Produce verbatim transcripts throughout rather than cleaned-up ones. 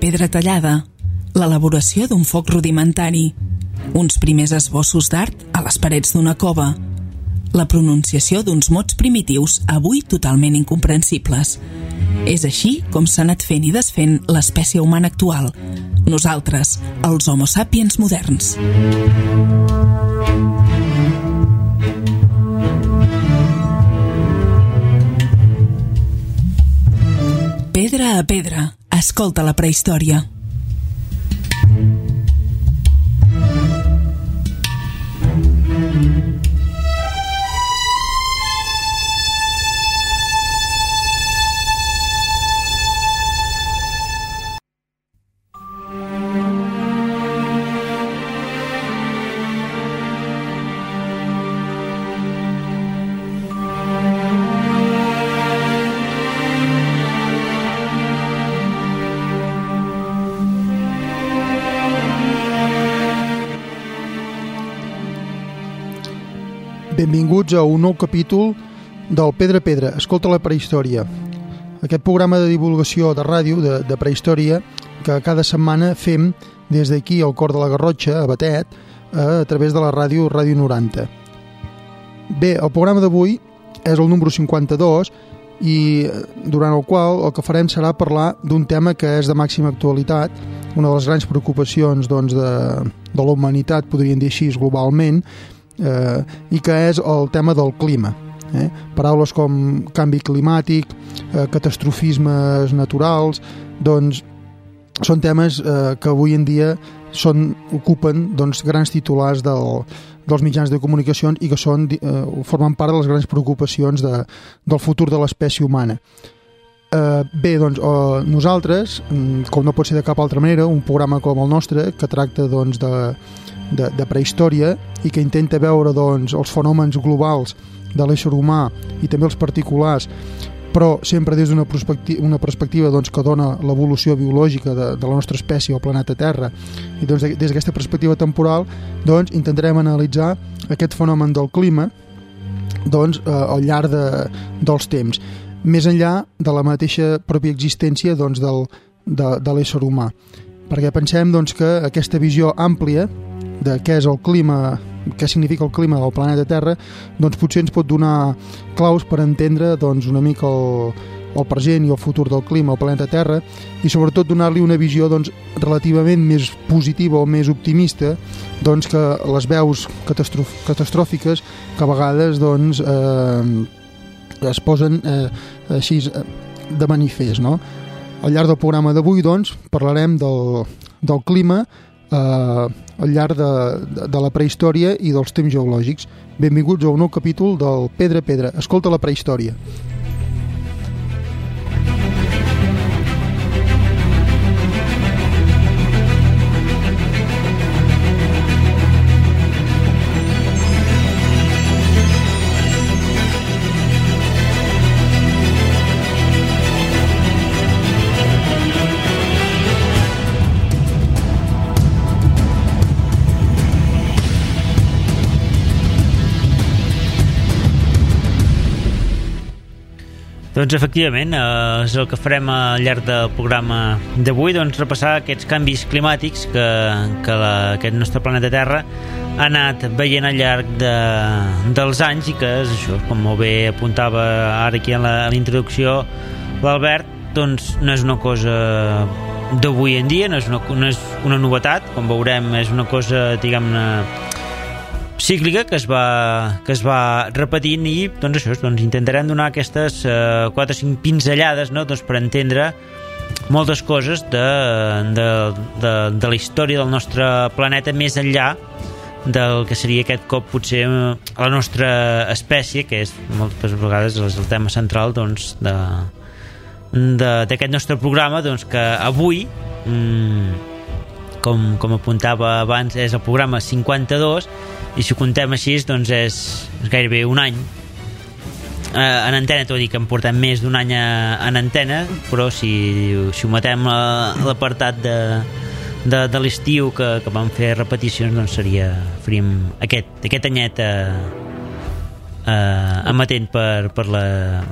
pedra tallada, l'elaboració d'un foc rudimentari, uns primers esbossos d'art a les parets d'una cova, la pronunciació d'uns mots primitius avui totalment incomprensibles. És així com s'ha anat fent i desfent l'espècie humana actual, nosaltres, els Homo sapiens moderns. Pedra a pedra, escolta la prehistòria. Benvinguts a un nou capítol del Pedra a Pedra, escolta la prehistòria. Aquest programa de divulgació de ràdio, de, de prehistòria, que cada setmana fem des d'aquí al cor de la Garrotxa, a Batet, a, a través de la ràdio Ràdio noranta. Bé, el programa d'avui és el número cinquanta-dos i durant el qual el que farem serà parlar d'un tema que és de màxima actualitat, una de les grans preocupacions doncs, de, de la humanitat, podríem dir així, globalment, Eh, i que és el tema del clima. Eh? Paraules com canvi climàtic, eh, catastrofismes naturals, doncs són temes eh, que avui en dia són, ocupen doncs, grans titulars del, dels mitjans de comunicació i que són, eh, formen part de les grans preocupacions de, del futur de l'espècie humana. Eh, bé, doncs eh, nosaltres, com no pot ser de cap altra manera, un programa com el nostre que tracta doncs, de De, de prehistòria i que intenta veure doncs, els fenòmens globals de l'ésser humà i també els particulars, però sempre des d'una perspectiva, una perspectiva doncs, que dona l'evolució biològica de, de la nostra espècie al planeta Terra, i doncs, des d'aquesta perspectiva temporal doncs, intentarem analitzar aquest fenomen del clima doncs, eh, al llarg de, dels temps, més enllà de la mateixa pròpia existència doncs, del, de, de l'ésser humà, perquè pensem doncs, que aquesta visió àmplia de què és el clima, què significa el clima del planeta Terra, doncs potser ens pot donar claus per entendre doncs, una mica el, el present i el futur del clima al planeta Terra i sobretot donar-li una visió doncs, relativament més positiva o més optimista doncs, que les veus catastrof catastròfiques que a vegades doncs, eh, es posen eh, així de manifest. No? Al llarg del programa d'avui doncs, parlarem del, del clima Uh, al llarg de, de, de la prehistòria i dels temps geològics. Benvinguts a un nou capítol del Pedra a Pedra, escolta la prehistòria. Doncs efectivament, eh, és el que farem al llarg del programa d'avui, doncs repassar aquests canvis climàtics que, que la, aquest nostre planeta Terra ha anat veient al llarg de, dels anys i que és això, com molt bé apuntava ara aquí en la, en la introducció l'Albert, doncs no és una cosa d'avui en dia, no és una, no és una novetat, com veurem és una cosa, diguem-ne, cíclica que es va, que es va repetint i doncs això, doncs intentarem donar aquestes eh, quatre o cinc pinzellades, no? doncs per entendre moltes coses de, de, de, de la història del nostre planeta més enllà del que seria aquest cop potser la nostra espècie, que és moltes vegades el tema central doncs, de, de, d'aquest nostre programa, doncs, que avui mmm, com, com apuntava abans és el programa cinquanta-dos i si ho contem així doncs és, és gairebé un any eh, en antena, tot i que en portem més d'un any a, en antena, però si, si ho matem a, a l'apartat de, de, de l'estiu que, que vam fer repeticions, doncs seria faríem aquest, aquest anyet eh, eh, amatent per, per la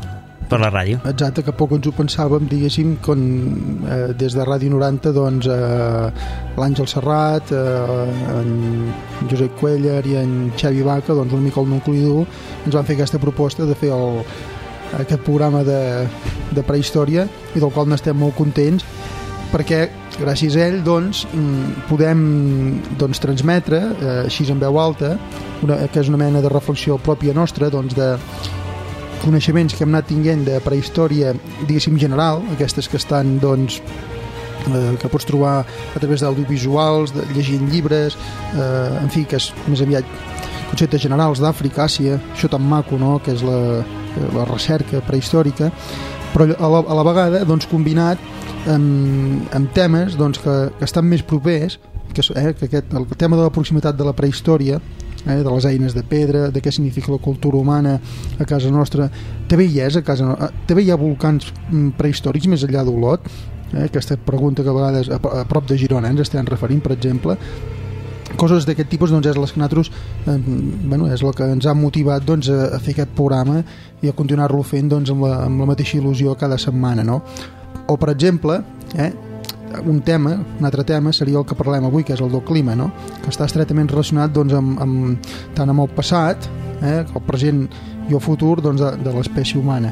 per la ràdio. Exacte, que poc ens ho pensàvem, diguéssim, con, eh, des de Ràdio noranta, doncs, eh, l'Àngel Serrat, eh, en Josep Cuellar i en Xavi Baca, doncs, una mica el nucli dur, ens van fer aquesta proposta de fer el, aquest programa de, de prehistòria, i del qual n'estem molt contents, perquè gràcies a ell doncs, podem doncs, transmetre, eh, així en veu alta, una, que és una mena de reflexió pròpia nostra, doncs, de coneixements que hem anat tinguent de prehistòria, diguéssim, general, aquestes que estan, doncs, eh, que pots trobar a través d'audiovisuals, de, llegint llibres, eh, en fi, que és més aviat conceptes generals d'Àfrica, Àsia, això tan maco, no?, que és la, la recerca prehistòrica, però a la, a la vegada, doncs, combinat amb, amb temes, doncs, que, que estan més propers, que, eh, que aquest, el tema de la proximitat de la prehistòria, eh, de les eines de pedra, de què significa la cultura humana a casa nostra, també hi és a casa nostra, també hi ha volcans prehistòrics més enllà d'Olot, eh, aquesta pregunta que a vegades a, a prop de Girona ens estem referint, per exemple, coses d'aquest tipus, doncs, és les que nosaltres, eh, bueno, és el que ens ha motivat, doncs, a, a fer aquest programa i a continuar-lo fent, doncs, amb la, amb la mateixa il·lusió cada setmana, no? O, per exemple, eh, un tema, un altre tema seria el que parlem avui, que és el del clima, no?, que està estretament relacionat, doncs, amb, amb, tant amb el passat, eh, el present i el futur, doncs, de, de l'espècie humana.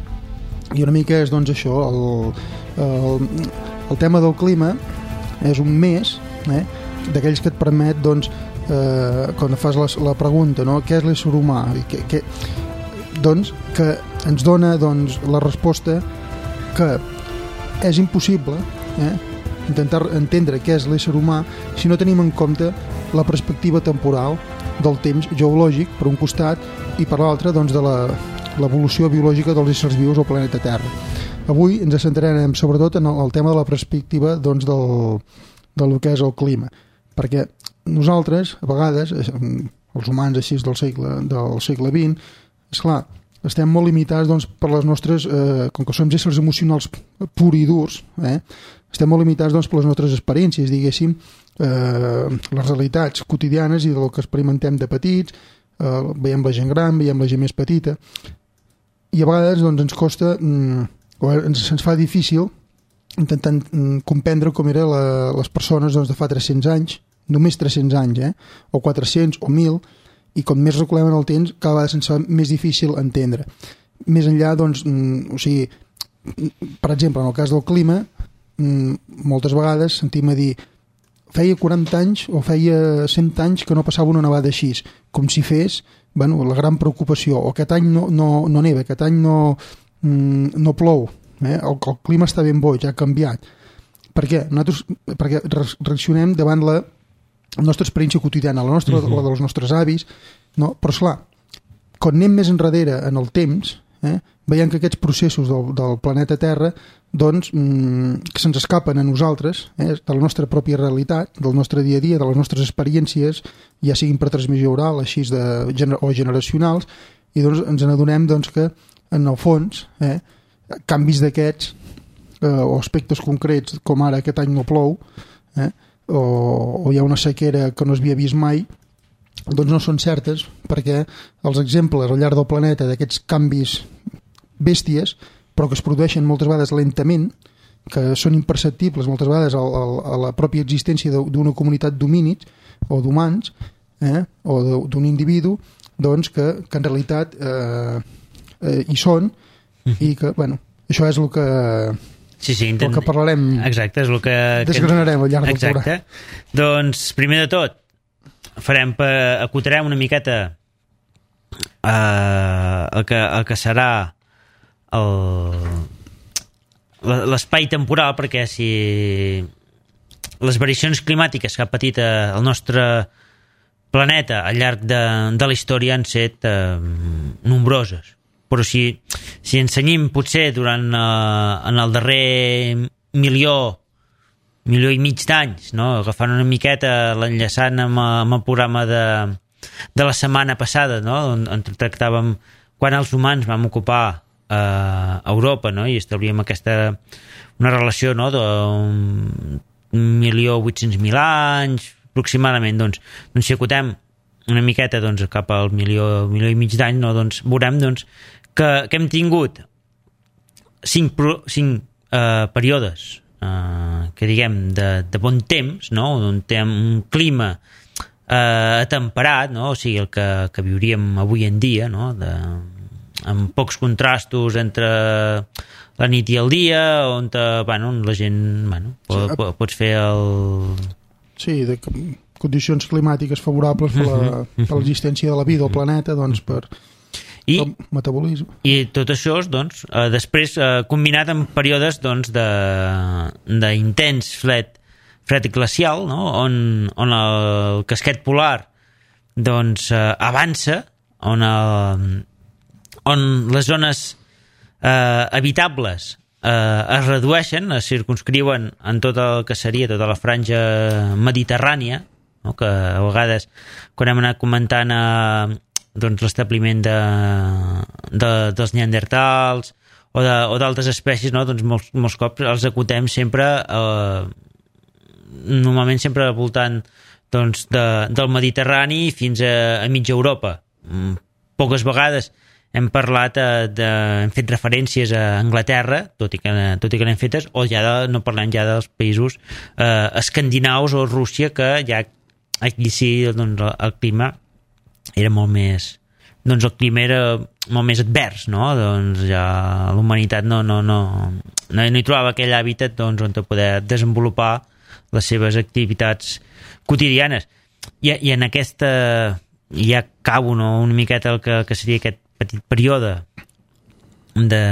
I una mica és, doncs, això, el, el, el tema del clima és un mes, eh, d'aquells que et permet, doncs, eh, quan fas la, la pregunta, no?, què és l'ésser humà? I que, que, doncs, que ens dona, doncs, la resposta que és impossible, eh, intentar entendre què és l'ésser humà si no tenim en compte la perspectiva temporal del temps geològic, per un costat, i per l'altre, doncs, de la, l'evolució biològica dels éssers vius al planeta Terra. Avui ens centrarem sobretot en el, el tema de la perspectiva, doncs, del, del que és el clima, perquè nosaltres, a vegades, els humans així del segle, del segle vint, esclar, estem molt limitats, doncs, per les nostres, eh, com que som éssers emocionals pur i durs, eh, estem molt limitats, doncs, per les nostres experiències, diguéssim, eh, les realitats quotidianes i del que experimentem de petits, eh, veiem la gent gran, veiem la gent més petita, i a vegades, doncs, ens costa, mm, o ens, ens fa difícil intentant mm, comprendre com eren la, les persones, doncs, de fa tres-cents anys, només tres-cents anys, eh, o quatre-cents o mil, i com més reculem en el temps, cada vegada se'ns fa més difícil entendre. Més enllà, doncs, mm, o sigui, per exemple, en el cas del clima, mm, moltes vegades sentim a dir feia quaranta anys o feia cent anys que no passava una nevada així, com si fes, bueno, la gran preocupació, o aquest any no, no, no neva, aquest any no, mm, no plou, eh? el, el clima està ben boig, ha canviat. Per què? Nosaltres, perquè reaccionem davant la la nostra experiència quotidiana, la nostra, uh-huh. la dels nostres avis, no? Però esclar, quan anem més enrere en el temps, eh, veiem que aquests processos del, del planeta Terra, doncs, mmm, que se'ns escapen a nosaltres, eh, de la nostra pròpia realitat, del nostre dia a dia, de les nostres experiències, ja siguin per transmissió oral, així de, o generacionals, i doncs ens n'adonem, doncs, que en el fons, eh, canvis d'aquests, eh, o aspectes concrets, com ara aquest any no plou, eh, O, o hi ha una sequera que no s'havia vist mai, doncs no són certes, perquè els exemples al llarg del planeta d'aquests canvis bèsties, però que es produeixen moltes vegades lentament, que són imperceptibles moltes vegades a, a, a la pròpia existència d'una comunitat d'homínids o d'humans, eh, o d'un individu, doncs que, que en realitat eh, eh, hi són, i que, bueno, això és el que... Sí, sí, intent... el que parlarem, exacte, és el que desgranarem al llarg del programa. Exacte. Doncs, primer de tot, farem per... acotarem una miqueta eh, el, que, el que serà el... l'espai temporal, perquè si les variacions climàtiques que ha patit el nostre planeta al llarg de, de la història han set eh, nombroses. Però si, si ensenyim potser durant eh, en el darrer milió, milió i mig d'anys, no? Agafant una miqueta, l'enllaçant amb, amb el programa de, de la setmana passada, no? on, on tractàvem quan els humans vam ocupar eh, Europa, no? I establíem aquesta, una relació, no? d'un milió vuit-cents mil anys aproximadament, doncs, doncs si acotem una miqueta, doncs, cap al milió, milió i mig d'any, no? Doncs veurem, doncs, que, que hem tingut cinc, pro, cinc eh, períodes eh, que diguem de, de bon temps, no? un, tem, un clima eh, atemperat, no? O sigui, el que, que viuríem avui en dia, no? De, amb pocs contrastos entre la nit i el dia, on te, bueno, la gent bueno, pot, sí, pot, pots fer el... Sí, de condicions climàtiques favorables per, la, per l'existència de la vida al planeta, doncs per... I, metabolisme. I tot això, doncs, eh, després eh, combinat amb períodes doncs, d'intens fred, fred glacial, no? on, on el casquet polar doncs, eh, avança, on, el, on les zones eh, habitables eh, es redueixen, es circunscriuen en tot el que seria tota la franja mediterrània, no? Que a vegades, quan hem anat comentant eh, doncs l'establiment de, de, dels neandertals o d'altres espècies, no? Doncs molts, molts cops els acotem sempre eh, normalment sempre al voltant doncs, de, del Mediterrani fins a, a mitja Europa. Poques vegades hem parlat eh, de, hem fet referències a Anglaterra, tot i que, tot i que n'hem fetes, o ja de, no parlem ja dels països eh, escandinaus o Rússia, que ja aquí sí doncs, el clima era molt més, doncs el clima era molt més advers, no? Doncs ja l'humanitat no, no, no, no, no hi trobava aquell hàbitat doncs, on poder desenvolupar les seves activitats quotidianes. I, i en aquesta ja acabo, no? Una miqueta el que, que seria aquest petit període de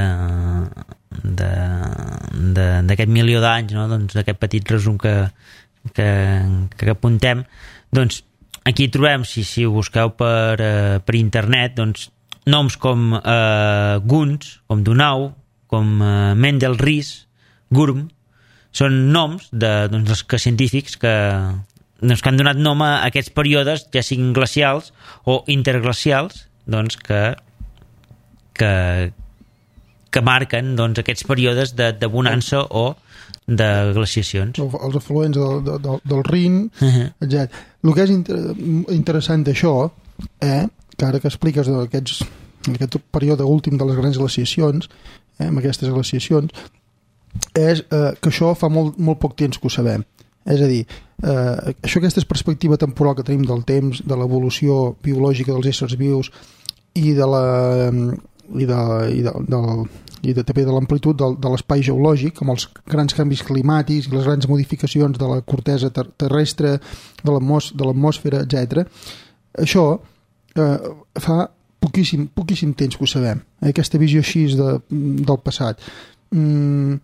d'aquest milió d'anys, no? Doncs d'aquest petit resum que, que, que apuntem, doncs aquí trobem, si, si ho busqueu per, uh, per internet, doncs, noms com uh, Guns, com Dunau, com uh, Mendel Ries, Gurm, són noms de doncs, els que científics que, doncs, que han donat nom a aquests períodes, ja siguin glacials o interglacials, doncs, que, que, que marquen doncs, aquests períodes de, de bonança o de glaciacions. Els afluents del, del, del Rin, uh-huh. etcètera. El que és inter interessant d'això, eh, que ara que expliques aquests, aquest període últim de les grans glaciacions, eh, amb aquestes glaciacions, és eh, que això fa molt, molt poc temps que ho sabem. És a dir, eh, això, aquesta perspectiva temporal que tenim del temps, de l'evolució biològica dels éssers vius i de la... i de, i de, del i de, també de l'amplitud de, de l'espai geològic, amb els grans canvis climàtics i les grans modificacions de la cortesa ter terrestre, de l'atmosfera, etcètera. Això eh, fa poquíssim, poquíssim temps que ho sabem, eh? Aquesta visió així de, del passat. Mm,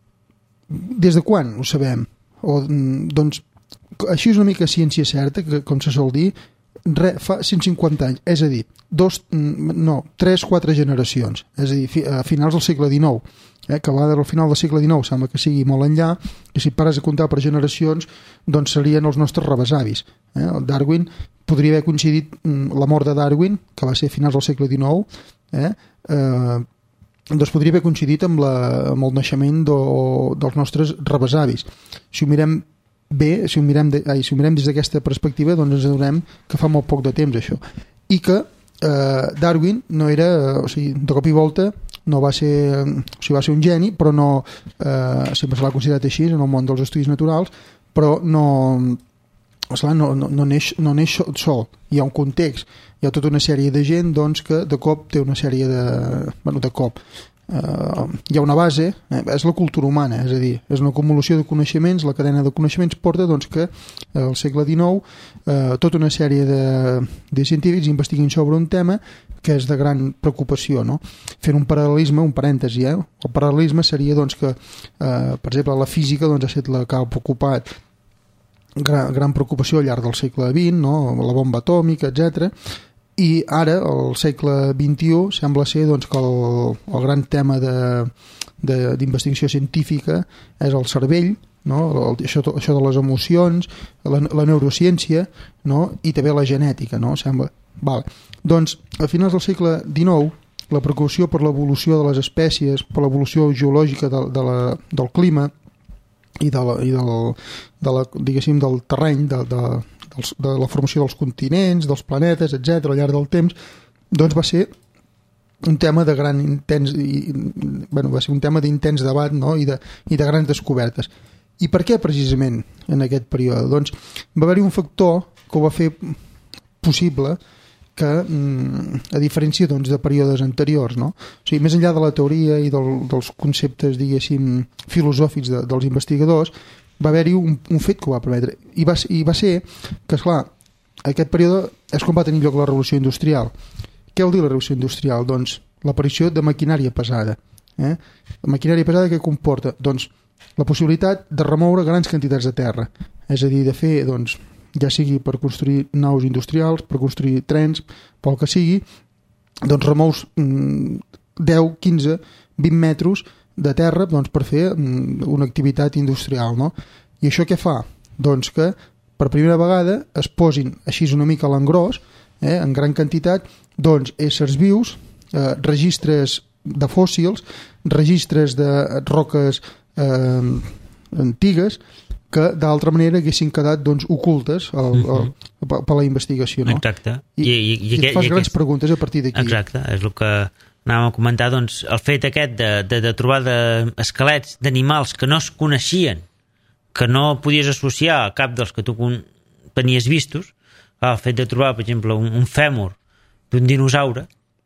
des de quan ho sabem? O, doncs, així és una mica ciència certa, que, com se sol dir, re, fa cent cinquanta anys, és a dir, dos, no, tres, quatre generacions, és a dir, a finals del segle dinou, eh, que a vegades al final del segle dinou sembla que sigui molt enllà, i si pares a comptar per generacions, doncs serien els nostres rebesavis. Eh? El Darwin podria haver coincidit, la mort de Darwin, que va ser a finals del segle dinou, eh, eh, doncs podria haver coincidit amb, la, amb el naixement do, dels nostres rebesavis. Si ho mirem bé, si ho mirem, de, ai, si ho mirem des d'aquesta perspectiva, doncs ens adonem que fa molt poc de temps això. I que eh, Darwin no era, o sigui, de cop i volta no va ser, o sigui, va ser un geni, però no, eh, sempre se l'ha considerat així en el món dels estudis naturals, però no, esclar, no, no, no, neix, no neix sol. Hi ha un context, hi ha tota una sèrie de gent doncs, que de cop té una sèrie de... bueno, de cop Uh, hi ha una base, eh, és la cultura humana, és a dir, és una acumulació de coneixements, la cadena de coneixements porta doncs, que eh, al segle dinou eh, tota una sèrie de, de científics investiguin sobre un tema que és de gran preocupació, no? Fent un paral·lelisme, un parèntesi, eh? El paral·lelisme seria doncs, que, eh, per exemple, la física doncs, ha estat la que ha ocupat gran, gran preocupació al llarg del segle vint, no? La bomba atòmica, etcètera. I ara, al segle vint-i-u, sembla ser doncs, que el, el gran tema d'investigació científica és el cervell, no? el, això, això de les emocions, la, la neurociència, no? I també la genètica. No? Sembla... vale. Doncs, a finals del segle dinou, la preocupació per l'evolució de les espècies, per l'evolució geològica de, de la, del clima i, de la, i del, de la, diguéssim, del terreny, de, de, de la formació dels continents, dels planetes, etcètera, al llarg del temps, doncs va ser un tema de gran intens i, bueno, va ser un tema d'intens debat, no? I, de, i de grans descobertes. I per què precisament en aquest període? Doncs va haver-hi un factor que ho va fer possible que, a diferència doncs, de períodes anteriors, no? O sigui, més enllà de la teoria i del, dels conceptes, diguéssim, filosòfics de, dels investigadors, va haver-hi un, un fet que ho va permetre. I va, i va ser que, esclar, aquest període és quan va tenir lloc la revolució industrial. Què vol dir la revolució industrial? Doncs l'aparició de maquinària pesada. Eh? La maquinària pesada què comporta? Doncs la possibilitat de remoure grans quantitats de terra. És a dir, de fer, doncs, ja sigui per construir naus industrials, per construir trens, pel que sigui, doncs remous mm, deu, quinze, vint metres de terra doncs, per fer mm, una activitat industrial. No? I això què fa? Doncs que per primera vegada es posin així una mica a l'engròs, eh, en gran quantitat, doncs éssers vius, eh, registres de fòssils, registres de roques eh, antigues que d'altra manera haguessin quedat doncs, ocultes al, al, per, per la investigació. No? Exacte. I, I, i, i et fas i grans aquest... preguntes a partir d'aquí. Exacte, és el que anàvem a comentar, doncs, el fet aquest de, de, de trobar de esquelets d'animals que no es coneixien, que no podies associar a cap dels que tu tenies vistos, el fet de trobar, per exemple, un, un fèmur d'un dinosaure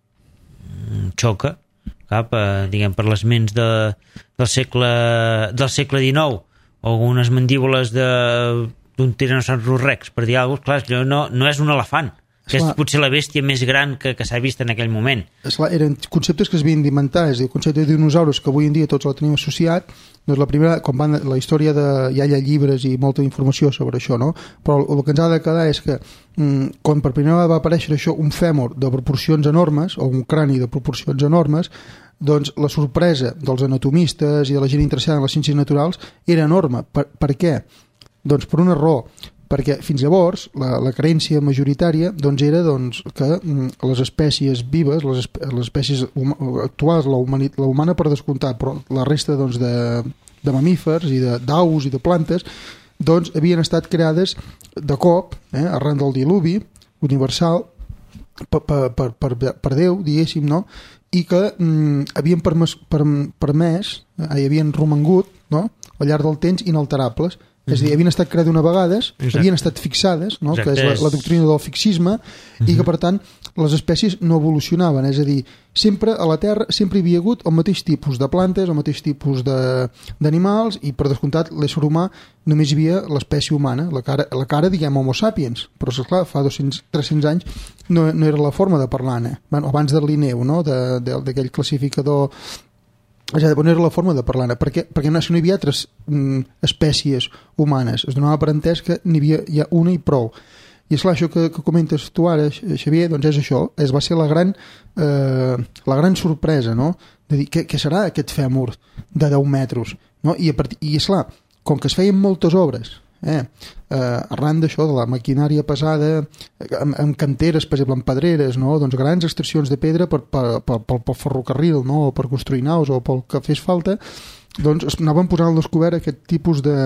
xoca cap, eh, diguem, per les ments de, del segle del segle dinou, o unes mandíbules d'un tiranosaurus rex, per dir alguna cosa. Clar, no, no és un elefant, que és potser la bèstia més gran que, que s'ha vist en aquell moment. Esclar, eren conceptes que es havien d'inventar, és a dir, el concepte de dinosaures que avui en dia tots el tenim associat, doncs la primera, com van, la història de, ja hi ha llibres i molta informació sobre això, no? Però el, el que ens ha de quedar és que mm, quan per primera vegada va aparèixer això, un fèmur de proporcions enormes, o un crani de proporcions enormes, doncs la sorpresa dels anatomistes i de la gent interessada en les ciències naturals era enorme. Per, per què? Doncs per una raó, perquè fins llavors la, la creença majoritària doncs, era doncs, que mm, les espècies vives, les, les espècies hum, actuals, la, humani, la humana per descomptar, però la resta doncs, de, de mamífers i d'aus i de plantes doncs, havien estat creades de cop, eh, arran del diluvi universal, per, per, per, per, per Déu, diguéssim, no? I que mm, havien permès, per, permès eh, havien romangut, no? Al llarg del temps inalterables. És a dir, havien estat creades una vegades, Exacte. havien estat fixades, no? Que és la, la doctrina del fixisme, uh-huh. i que per tant les espècies no evolucionaven, és a dir, sempre a la Terra sempre hi havia hagut el mateix tipus de plantes, el mateix tipus d'animals, i per descomptat l'ésser humà només hi havia l'espècie humana, la cara, la cara diguem Homo sapiens, però esclar, fa dos-cents tres-cents anys no, no era la forma de parlar, eh? Bueno, abans del Linneu, no? D'aquell classificador. Ja de poner la forma de parlar, perquè, perquè no, no hi havia altres mm, espècies humanes, es donava per entès que n'hi havia ja una i prou. I esclar, això que, que comentes tu ara, Xavier, doncs és això, es va ser la gran, eh, la gran sorpresa, no? De dir, què, què serà aquest fèmur de deu metres? No? I, a part, i esclar, com que es feien moltes obres, eh, eh, arran d'això, de la maquinària pesada, amb, amb canteres, per exemple, amb pedreres, no? Doncs grans extraccions de pedra per, per, per, per, per ferrocarril, no? O per construir naus, o pel que fes falta, doncs es anaven posant al descobert aquest tipus de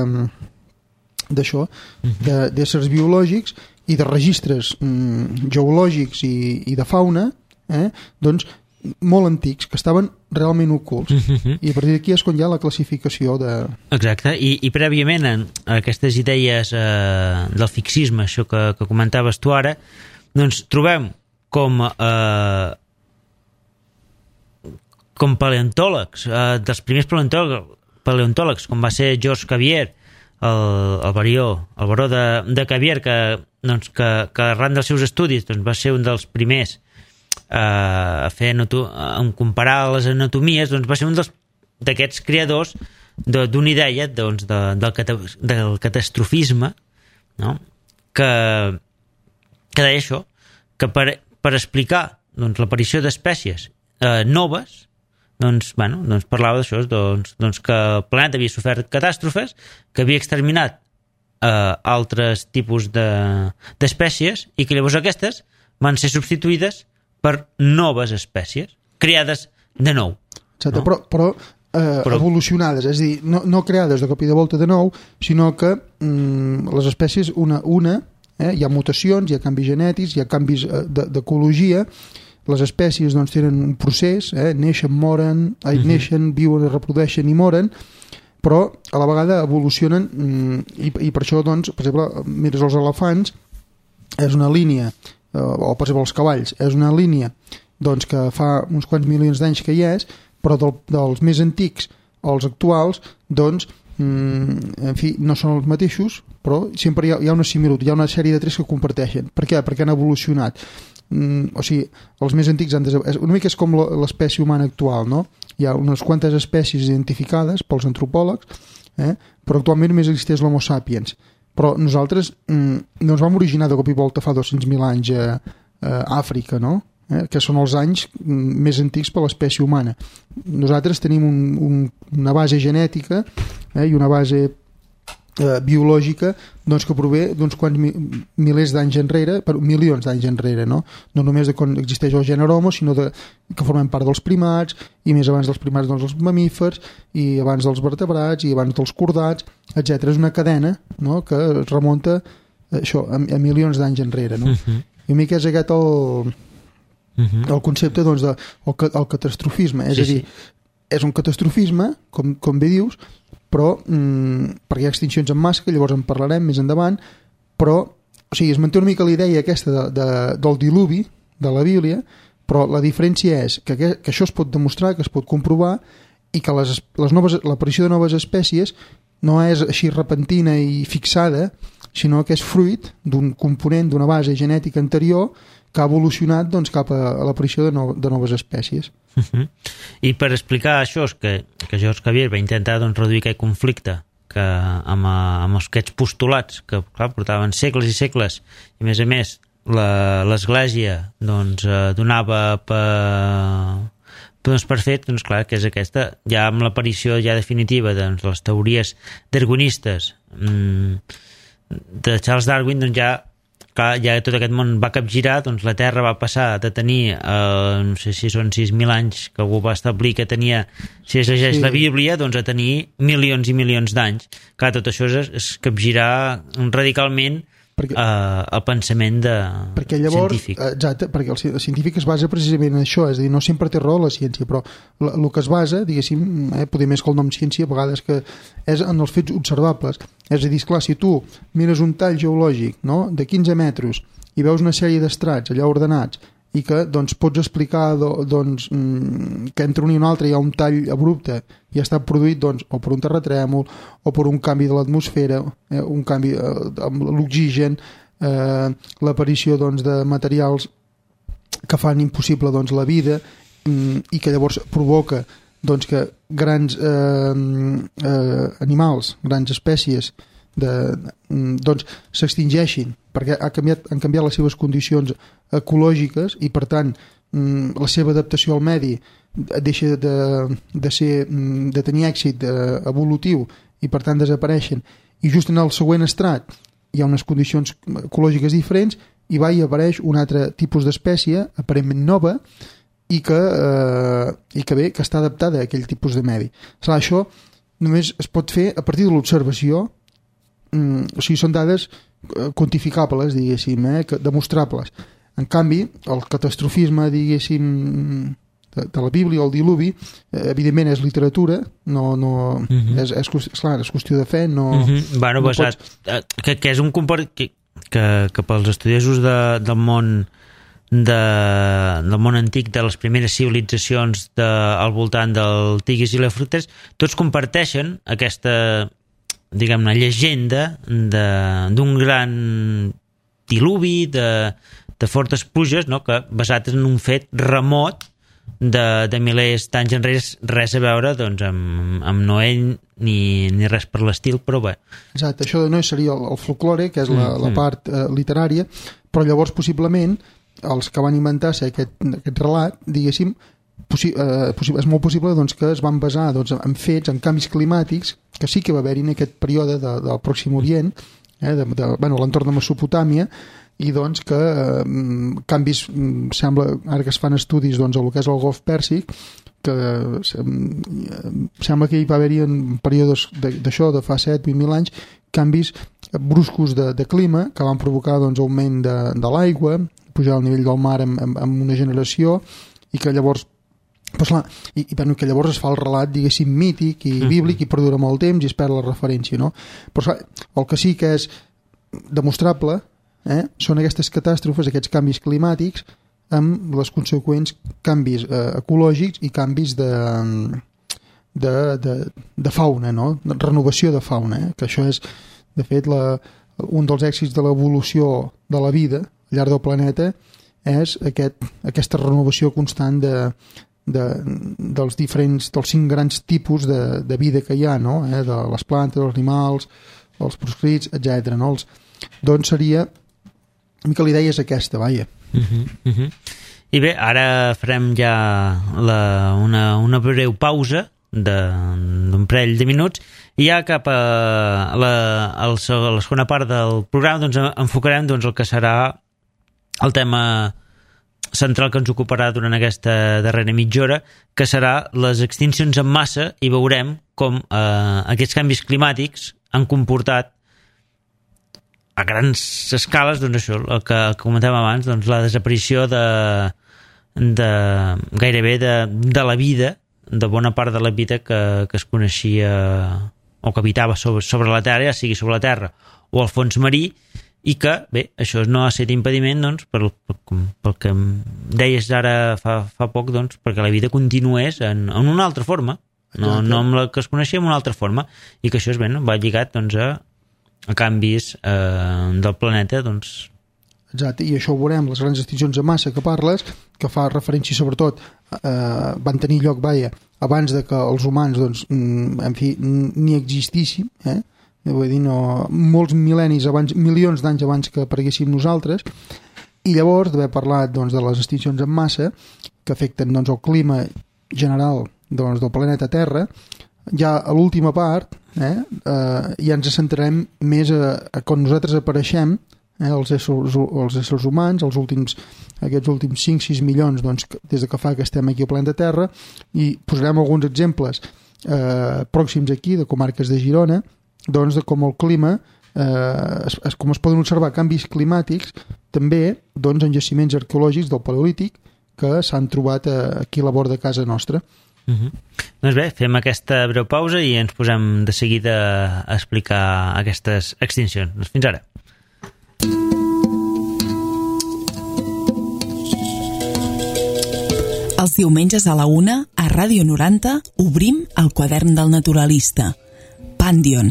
d'això, d'éssers biològics i de registres mm, geològics i, i de fauna, eh, doncs molt antics, que estaven realment ocults. Uh-huh. I a partir d'aquí és quan hi ha la classificació de... Exacte, i, i prèviament en aquestes idees eh, del fixisme, això que, que comentaves tu ara, doncs trobem com eh, com paleontòlegs, eh, dels primers paleontòlegs, paleontòlegs, com va ser George Cuvier, el, el barió, el baró de, de Cuvier, que, doncs, que, que arran dels seus estudis doncs, va ser un dels primers a fer en comparar les anatomies, doncs va ser un d'aquests creadors d'una idea doncs, de, del, cata, del catastrofisme, no? que, que deia això, que per, per explicar doncs, l'aparició d'espècies eh, noves, doncs, bueno, doncs parlava d'això, doncs, doncs que el planeta havia sofert catàstrofes, que havia exterminat eh, altres tipus d'espècies, de, i que llavors aquestes van ser substituïdes per noves espècies, creades de nou. Exacte, no? però, però, eh, però evolucionades, és a dir, no, no creades de cop i de volta de nou, sinó que mm, les espècies, una, una eh, hi ha mutacions, hi ha canvis genètics, hi ha canvis d'ecologia, les espècies doncs, tenen un procés, eh? neixen, moren, eh? uh-huh. neixen, viuen, es reprodueixen i moren, però a la vegada evolucionen i, i per això, doncs, per exemple, mires els elefants, és una línia, eh, o per exemple els cavalls, és una línia doncs, que fa uns quants milions d'anys que hi és, però del, dels més antics als actuals, doncs, mm, en fi, no són els mateixos, però sempre hi ha, hi ha una similitud, hi ha una sèrie de trets que comparteixen. Per què? Perquè han evolucionat. Mm, o sigui, els més antics han desaparegut. Una mica és com l'espècie humana actual, no? Hi ha unes quantes espècies identificades pels antropòlegs, eh? però actualment només existeix l'Homo sapiens. Però nosaltres mm, no ens vam originar de cop i volta fa dos-cents mil anys a, a Àfrica, no? Eh? que són els anys mm, més antics per l'espècie humana. Nosaltres tenim un, un, una base genètica eh? i una base eh, biològica doncs, que prové d'uns quants mi, milers d'anys enrere, per milions d'anys enrere, no? No només de quan existeix el gènere Homo, sinó de, que formem part dels primats, i més abans dels primats doncs, els mamífers, i abans dels vertebrats, i abans dels cordats, etcètera. És una cadena, no? que es remunta això, a, a milions d'anys enrere. No? Uh-huh. I a mi que és aquest el, uh-huh. el concepte doncs, de, el, el catastrofisme. És sí, a dir, sí. és un catastrofisme, com, com bé dius, però mmm, perquè hi ha extincions en massa, que llavors en parlarem més endavant, però o sigui, es manté una mica la idea aquesta de, de, del diluvi de la Bíblia, però la diferència és que, que, que això es pot demostrar, que es pot comprovar, i que les, les noves, l'aparició de noves espècies no és així repentina i fixada, sinó que és fruit d'un component, d'una base genètica anterior que ha evolucionat doncs, cap a, a l'aparició de, no, de noves espècies. Uh-huh. I per explicar això, que, que George Cuvier va intentar doncs, reduir aquest conflicte que, amb, amb aquests postulats que clar, portaven segles i segles, i a més a més l'Església doncs, donava per, doncs, per fet, doncs, clar, que és aquesta, ja amb l'aparició ja definitiva de doncs, les teories darwinistes mmm, de Charles Darwin, doncs ja clar, ja tot aquest món va capgirar, doncs la Terra va passar de tenir, eh, no sé si són sis mil anys, que algú va establir que tenia, si es llegeix sí. la Bíblia, doncs a tenir milions i milions d'anys. Clar, tot això és, és capgirar radicalment perquè, eh, el pensament de, perquè llavors, científic. Exacte, perquè el científic es basa precisament en això, és a dir, no sempre té raó la ciència, però el que es basa, diguéssim, eh, poder més que el nom ciència, a vegades que és en els fets observables. És a dir, esclar, si tu mires un tall geològic no, de quinze metres i veus una sèrie d'estrats allà ordenats i que doncs, pots explicar do, doncs, que entre un i un altre hi ha un tall abrupte i ha estat produït doncs, o per un terratrèmol o per un canvi de l'atmosfera, eh, un canvi eh, amb l'oxigen, eh, l'aparició doncs, de materials que fan impossible doncs, la vida mm, i que llavors provoca doncs, que grans eh, eh, animals, grans espècies de, doncs, s'extingeixin perquè ha canviat, han canviat les seves condicions ecològiques i per tant la seva adaptació al medi deixa de, de, ser, de tenir èxit evolutiu i per tant desapareixen i just en el següent estrat hi ha unes condicions ecològiques diferents i va i apareix un altre tipus d'espècie aparentment nova i que, eh, i que bé, que està adaptada a aquell tipus de medi. Clar, això només es pot fer a partir de l'observació, mm, o sigui, són dades quantificables, diguéssim, eh, demostrables. En canvi, el catastrofisme, diguéssim, de, de la Bíblia o el diluvi, eh, evidentment és literatura, no, no, uh-huh. és, és, és, clar, és qüestió de fe, no... Uh-huh. Bueno, no basat, pots... que, que és un compart... que, que, que pels estudiosos de, del món De, del món antic, de les primeres civilitzacions de, al voltant del Tigris i l'Eufrates, tots comparteixen aquesta, diguem-ne, llegenda d'un gran diluvi, de, de fortes pluges, no? Que basat en un fet remot de, de milers d'anys enrere, res a veure doncs, amb, amb Noé ni, ni res per l'estil, però bé. Exacte, això de Noé seria el, el folklore, que és la, mm, la part eh, literària, però llavors possiblement els que van inventar-se aquest, aquest relat, diguéssim, possi eh, és molt possible doncs, que es van basar doncs, en fets, en canvis climàtics, que sí que va haver-hi en aquest període de, del Pròxim Orient, eh, de, de, bueno, l'entorn de Mesopotàmia, i doncs que eh, canvis, sembla, ara que es fan estudis doncs, a el que és el Golf Pèrsic, que eh, sembla que hi va haver-hi en períodes d'això, de fa set vuit mil anys, canvis bruscos de, de clima que van provocar doncs, augment de, de l'aigua, pujar al nivell del mar en, en, en una generació, i que llavors pues clar, i, i que llavors es fa el relat, diguéssim, mític i bíblic i perdura molt temps i es perd la referència, no? Però clar, el que sí que és demostrable eh, són aquestes catàstrofes, aquests canvis climàtics amb les conseqüents canvis eh, ecològics i canvis de, de, de, de fauna, no? De renovació de fauna, eh? Que això és, de fet, la, un dels èxits de l'evolució de la vida al llarg del planeta és aquest, aquesta renovació constant de, de, dels diferents, dels cinc grans tipus de, de vida que hi ha, no? Eh? De les plantes, els animals, els proscrits, etcètera. No? Els, doncs seria, una mica la idea és aquesta, vaja. Uh-huh, uh-huh. I bé, ara farem ja la, una, una breu pausa d'un parell de minuts i ja cap a la, a la segona part del programa doncs, enfocarem doncs, el que serà el tema central que ens ocuparà durant aquesta darrera mitja hora, que serà les extincions en massa, i veurem com eh, aquests canvis climàtics han comportat a grans escales, doncs això, el que comentàvem abans, doncs la desaparició de, de gairebé de, de la vida, de bona part de la vida que, que es coneixia o que habitava sobre, sobre la Terra, ja sigui sobre la Terra o al fons marí, i que, bé, això no ha estat impediment, doncs, pel, pel, pel que deies ara fa, fa poc, doncs, perquè la vida continués en, en una altra forma, no, no amb la que es coneixia, en una altra forma, i que això és, bé, no? Va lligat, doncs, a, a canvis eh, del planeta, doncs. Exacte, i això ho veurem, les grans extincions en massa que parles, que fa referència sobretot, eh, van tenir lloc, vaja, abans de que els humans, doncs, en fi, ni existíssim, eh? Vull dir, no, molts mil·lennis abans, milions d'anys abans que apareguéssim nosaltres, i llavors d'haver parlat doncs, de les extincions en massa que afecten doncs, el clima general doncs, del planeta Terra, ja a l'última part eh, eh, ja ens centrarem més a, a quan nosaltres apareixem, eh, els, éssers, els éssers humans, els últims, aquests últims cinc sis milions doncs, des de que fa que estem aquí al planeta Terra, i posarem alguns exemples eh, pròxims aquí, de comarques de Girona, doncs de com el clima, eh, es, es, com es poden observar canvis climàtics, també doncs, en jaciments arqueològics del Paleolític que s'han trobat eh, aquí a la vora de casa nostra. Uh-huh. Doncs bé, fem aquesta breu pausa i ens posem de seguida a explicar aquestes extincions. Doncs fins ara. Els diumenges a la una, a Ràdio noranta, obrim el quadern del naturalista. Pandion.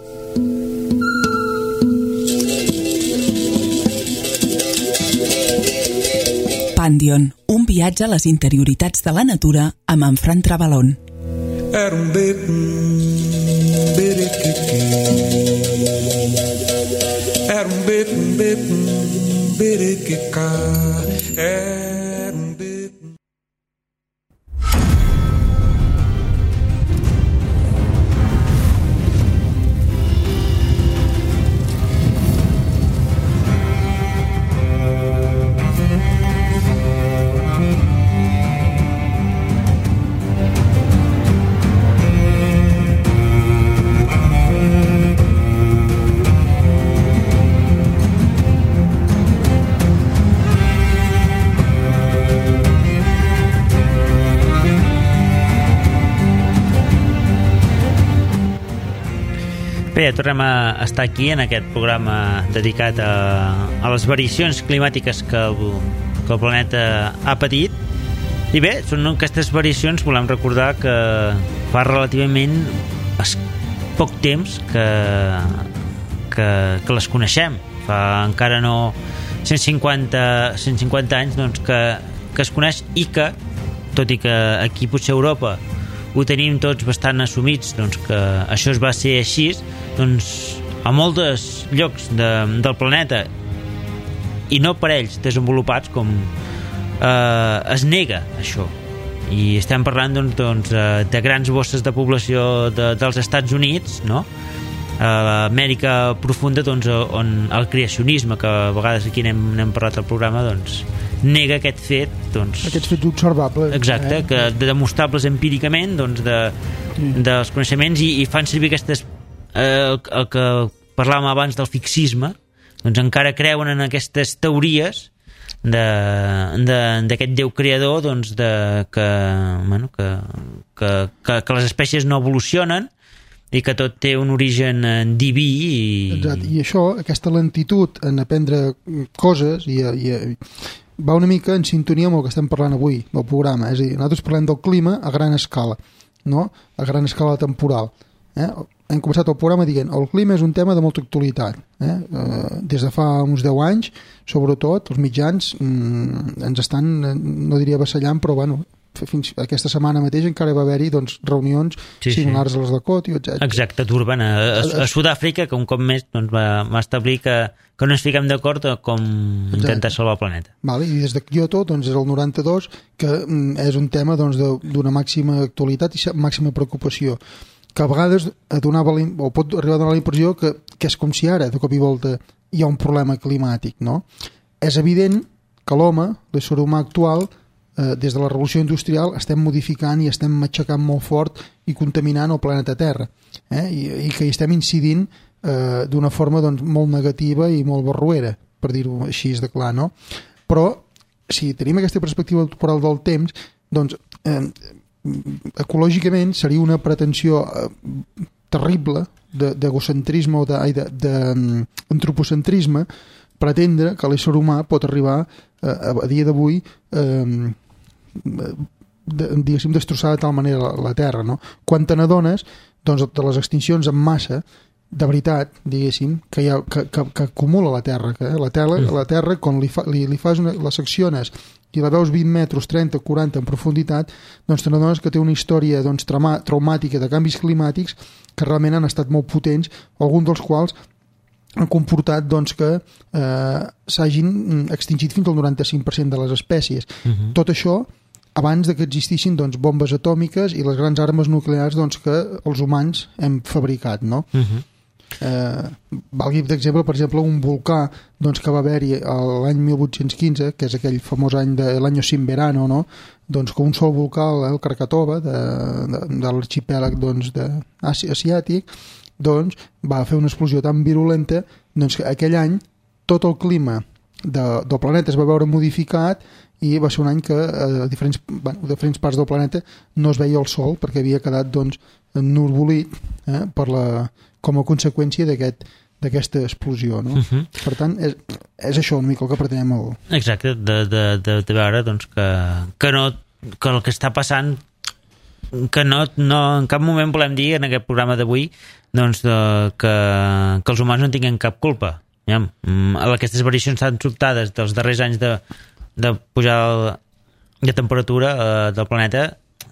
Pandion, un viatge a les interioritats de la natura amb en Fran Trabalón. Era un beco, um berequeque. Era um beco, um beco, um berequeca. Era um beco. Bé, tornem a estar aquí en aquest programa dedicat a, a les variacions climàtiques que el, que el planeta ha patit. I bé, són aquestes variacions, volem recordar que fa relativament poc temps que, que, que les coneixem. Fa encara no cent cinquanta, cent cinquanta anys doncs, que, que es coneix, i que, tot i que aquí potser a Europa ho tenim tots bastant assumits, doncs que això es va ser així, doncs a molts llocs de, del planeta, i no per ells desenvolupats, com eh, es nega això. I estem parlant doncs, doncs, de grans bosses de població de, dels Estats Units, no? A l'Amèrica profunda, doncs, on el creacionisme, que a vegades aquí n'hem, n'hem parlat al programa, doncs nega aquest fet, doncs, aquests fets observables, exacte, eh? que de demostrables empíricament, doncs, de, mm. dels coneixements, i, i fan servir aquestes eh, el, el que parlàvem abans del fixisme, doncs encara creuen en aquestes teories d'aquest Déu creador, doncs, de, que, bueno, que, que, que, que les espècies no evolucionen i que tot té un origen diví. I... Exacte, i això, aquesta lentitud en aprendre coses i, i, va una mica en sintonia amb el que estem parlant avui del programa, és a dir, nosaltres parlem del clima a gran escala, no? A gran escala temporal. Eh? Hem començat el programa dient el clima és un tema de molta actualitat. Eh? Eh, des de fa uns deu anys, sobretot, els mitjans mm, ens estan, no diria vassallant, però bueno, fins aquesta setmana mateix encara va haver-hi doncs, reunions sí, similars sí. a les de Cotio, etcètera. Exacte, Durban, a, a, a Sud-àfrica, que un cop més doncs, va, va establir que, que no ens fiquem d'acord com Exacte. Intentar salvar el planeta. Vale, i des de Kyoto, doncs, és el noranta-dos, que mm, és un tema doncs, d'una màxima actualitat i màxima preocupació, que a vegades donava, o pot arribar a donar la impressió que, que és com si ara, de cop i volta, hi ha un problema climàtic, no? És evident que l'home, l'ésser humà actual, eh, des de la revolució industrial, estem modificant i estem matxacant molt fort i contaminant el planeta Terra, eh? I, i que hi estem incidint eh, d'una forma doncs, molt negativa i molt barruera, per dir-ho així de clar, no? Però, si tenim aquesta perspectiva temporal del temps, doncs... Eh, ecològicament seria una pretensió eh, terrible d'egocentrisme o d'antropocentrisme pretendre que l'ésser humà pot arribar eh, a, a dia d'avui eh, de, diguéssim destrossar de tal manera la, la Terra, no? Quan te n'adones doncs, de les extincions en massa de veritat, diguéssim, que, hi ha, que, que, que acumula la Terra, que eh, la Terra, la terra quan li, fa, li, li fas una, les secciones i la veus vint metres, trenta, quaranta en profunditat, doncs te n'adones que té una història doncs, trauma, traumàtica de canvis climàtics que realment han estat molt potents, alguns dels quals han comportat doncs, que eh, s'hagin extingit fins al noranta-cinc per cent de les espècies. Uh-huh. Tot això abans de que existissin doncs, bombes atòmiques i les grans armes nuclears doncs, que els humans hem fabricat, no? Uh-huh. Eh, valgui d'exemple, per exemple, un volcà doncs, que va haver-hi l'any mil vuit-cents quinze, que és aquell famós any de l'any sin verano, no? Doncs que un sol volcà, el Krakatoa, de, de, de l'arxipèlag doncs, de, asiàtic, doncs, va fer una explosió tan virulenta doncs, que aquell any tot el clima de, del planeta es va veure modificat i va ser un any que a diferents, bueno, diferents parts del planeta no es veia el sol perquè havia quedat doncs, ennorbolit eh, per la, com a conseqüència d'aquest d'aquesta explosió, no? Uh-huh. Per tant, és, és això una mica el que pretenem el... Exacte, de, de, de, de veure doncs, que, que, no, que el que està passant que no, no en cap moment volem dir en aquest programa d'avui doncs, de, que, que els humans no tinguin cap culpa. Ja, aquestes variacions tan sobtades dels darrers anys de, de pujada de temperatura eh, del planeta,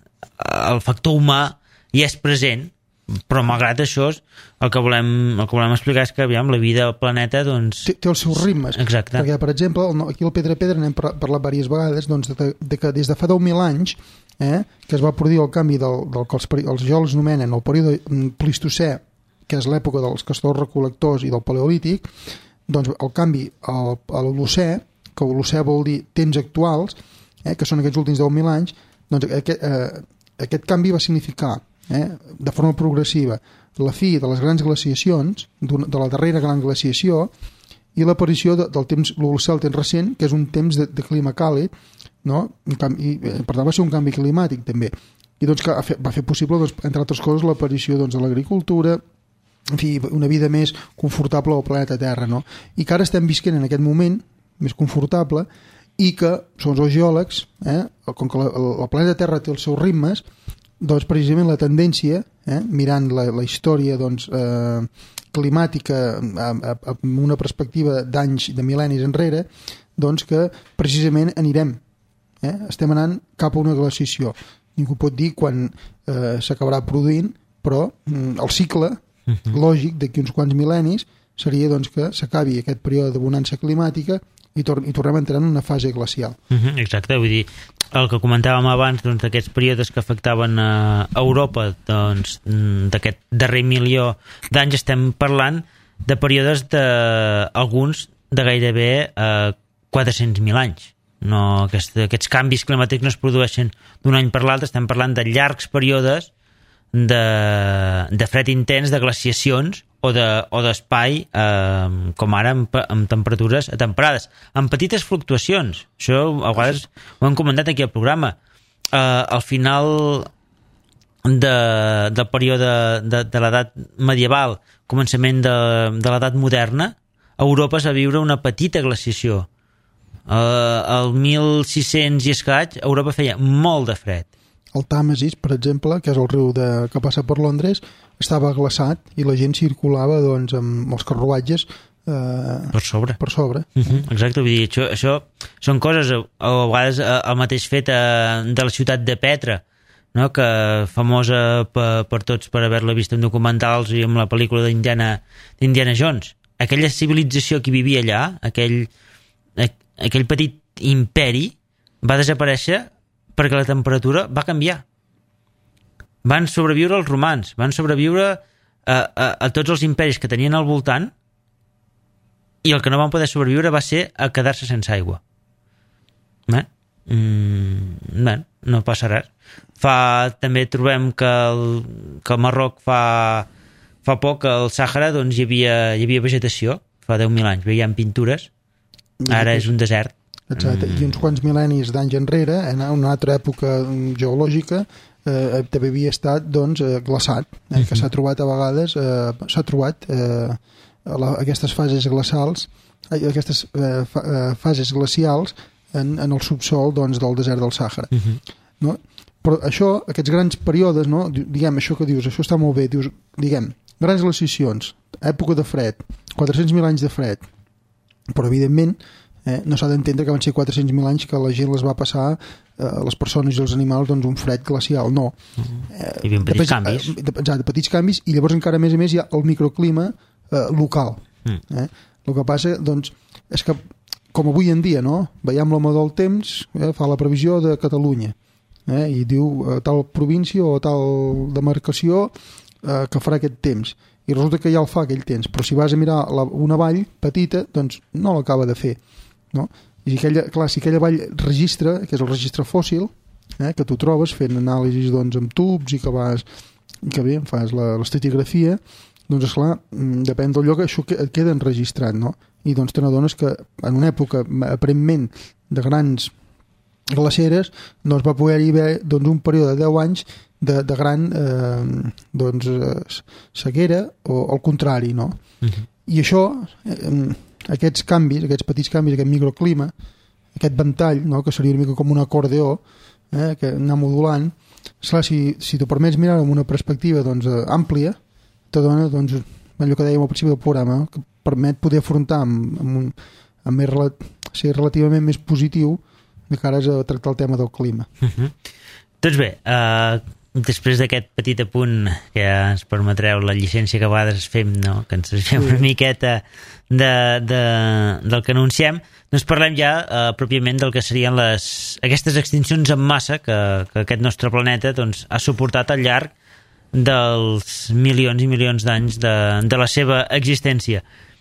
el factor humà hi és present, però malgrat això el que volem, el que volem explicar és que aviam, la vida al planeta doncs... té, té els seus ritmes. Exacte. Perquè per exemple aquí al Pedra Pedra n'hem parlat diverses vegades doncs, de, de que des de fa deu mil anys eh, que es va produir el canvi del, del que els, els geòlegs anomenen el període Plistocè, que és l'època dels castors recol·lectors i del Paleolític, doncs el canvi al, a l'Holocè, que l'Holocè vol dir temps actuals, eh, que són aquests últims deu mil anys, doncs aquest, eh, aquest canvi va significar eh, de forma progressiva la fi de les grans glaciacions, de la darrera gran glaciació, i l'aparició de, del temps, l'Holocè, el temps recent, que és un temps de, de clima càlid, no? I, per tant va ser un canvi climàtic també, i doncs que va fer possible, doncs, entre altres coses, l'aparició doncs, de l'agricultura, en fi, una vida més confortable al planeta Terra, no? I que ara estem visquent en aquest moment més confortable i que són els geòlegs, eh, com que la, el planeta Terra té els seus ritmes, doncs precisament la tendència, eh, mirant la, la història doncs, eh, climàtica amb una perspectiva d'anys, de mil·lennis enrere, doncs que precisament anirem, eh, estem anant cap a una glaciació. Ningú pot dir quan eh, s'acabarà produint, però mm, el cicle uh-huh. lògic d'aquí uns quants mil·lennis seria doncs, que s'acabi aquest període de bonança climàtica i, tor- i tornem a entrar en una fase glacial. Uh-huh, exacte, vull dir, el que comentàvem abans doncs, d'aquests períodes que afectaven a Europa doncs, d'aquest darrer milió d'anys, estem parlant de períodes d'alguns de, de gairebé eh, quatre-cents mil anys. No, aquest, aquests canvis climàtics no es produeixen d'un any per l'altre, estem parlant de llargs períodes de, de fred intens, de glaciacions o de- o d'espai, eh, com ara amb, amb temperatures atemperades, amb petites fluctuacions. Això a vegades ho hem comentat aquí al programa. Eh, al final de, del període de, de l'edat medieval, començament de, de l'edat moderna, a Europa es va viure una petita glaciació. Uh, el mil sis-cents i escaig Europa feia molt de fred. El Tàmesis, per exemple, que és el riu de, que passa per Londres, estava glaçat i la gent circulava doncs, amb els carruatges eh, Per sobre. per sobre. Uh -huh, exacte, vull dir, això, això són coses, o a vegades eh, el mateix fet eh, de la ciutat de Petra, no? Que famosa per, per tots per haver-la vist en documentals i amb la pel·lícula d'Indiana d'Indiana Jones. Aquella civilització que vivia allà, aquell, aquell petit imperi, va desaparèixer perquè la temperatura va canviar. Van sobreviure els romans, van sobreviure a, a, a tots els imperis que tenien al voltant, i el que no van poder sobreviure va ser a quedar-se sense aigua. Bé, mm, bé, no passa res. Fa, també trobem que el, que el Marroc fa, fa poc, al Sàhara, doncs, hi havia, hi havia vegetació, fa deu mil anys, veiem pintures, ara és un desert. Exacte, mm. I uns quants mil·lennis d'anys enrere, en una altra època geològica, eh, també havia estat doncs, eh, glaçat, eh, mm-hmm. que s'ha trobat a vegades, eh, s'ha trobat eh, la, aquestes fases glacials, eh, aquestes eh, fa, eh, fases glacials en, en el subsol doncs, del desert del Sàhara. Mm-hmm. No? Però això, aquests grans períodes, no? Diguem, això que dius, això està molt bé, dius, diguem, grans glaciacions, època de fred, quatre-cents mil anys de fred, però evidentment eh, no s'ha d'entendre que van ser quatre-cents mil anys que la gent les va passar, eh, les persones i els animals, doncs un fred glacial, no. Eh, hi havia petits de, canvis. Eh, de, de, de petits canvis, i llavors encara a més a més hi ha el microclima eh, local. Mm. Eh? El que passa, doncs, és que com avui en dia, no? Veiem la mà del temps, eh, fa la previsió de Catalunya, eh, i diu eh, tal província o tal demarcació eh, que farà aquest temps, i resulta que ja el fa aquell temps, però si vas a mirar la, una vall petita, doncs no l'acaba de fer, no? I si aquella, clar, si aquella vall registra, que és el registre fòssil, eh, que tu trobes fent anàlisis doncs, amb tubs i que vas, que bé, fas l'estratigrafia, doncs esclar, depèn del lloc, això et queda enregistrat, no? I doncs te n'adones que en una època aparentment de grans glaceres doncs va poder-hi haver doncs, un període de deu anys de, de gran eh, doncs, eh, sequera o al contrari, no? Uh-huh. I això, eh, aquests canvis, aquests petits canvis, aquest microclima, aquest ventall, no? Que seria una mica com un acordeó, eh, que anar modulant, esclar, si, si t'ho permets mirar amb una perspectiva doncs, àmplia, te dona doncs, allò que dèiem al principi del programa, que permet poder afrontar amb, amb, un, amb més, ser relativament més positiu de cara a tractar el tema del clima. Uh-huh. Doncs bé, uh, després d'aquest petit apunt que ja ens permetreu la llicència que a vegades fem, no? Que ens fem sí. una miqueta de, de, del que anunciem, doncs parlem ja uh, pròpiament del que serien les, aquestes extincions en massa que, que aquest nostre planeta doncs, ha suportat al llarg dels milions i milions d'anys de, de la seva existència.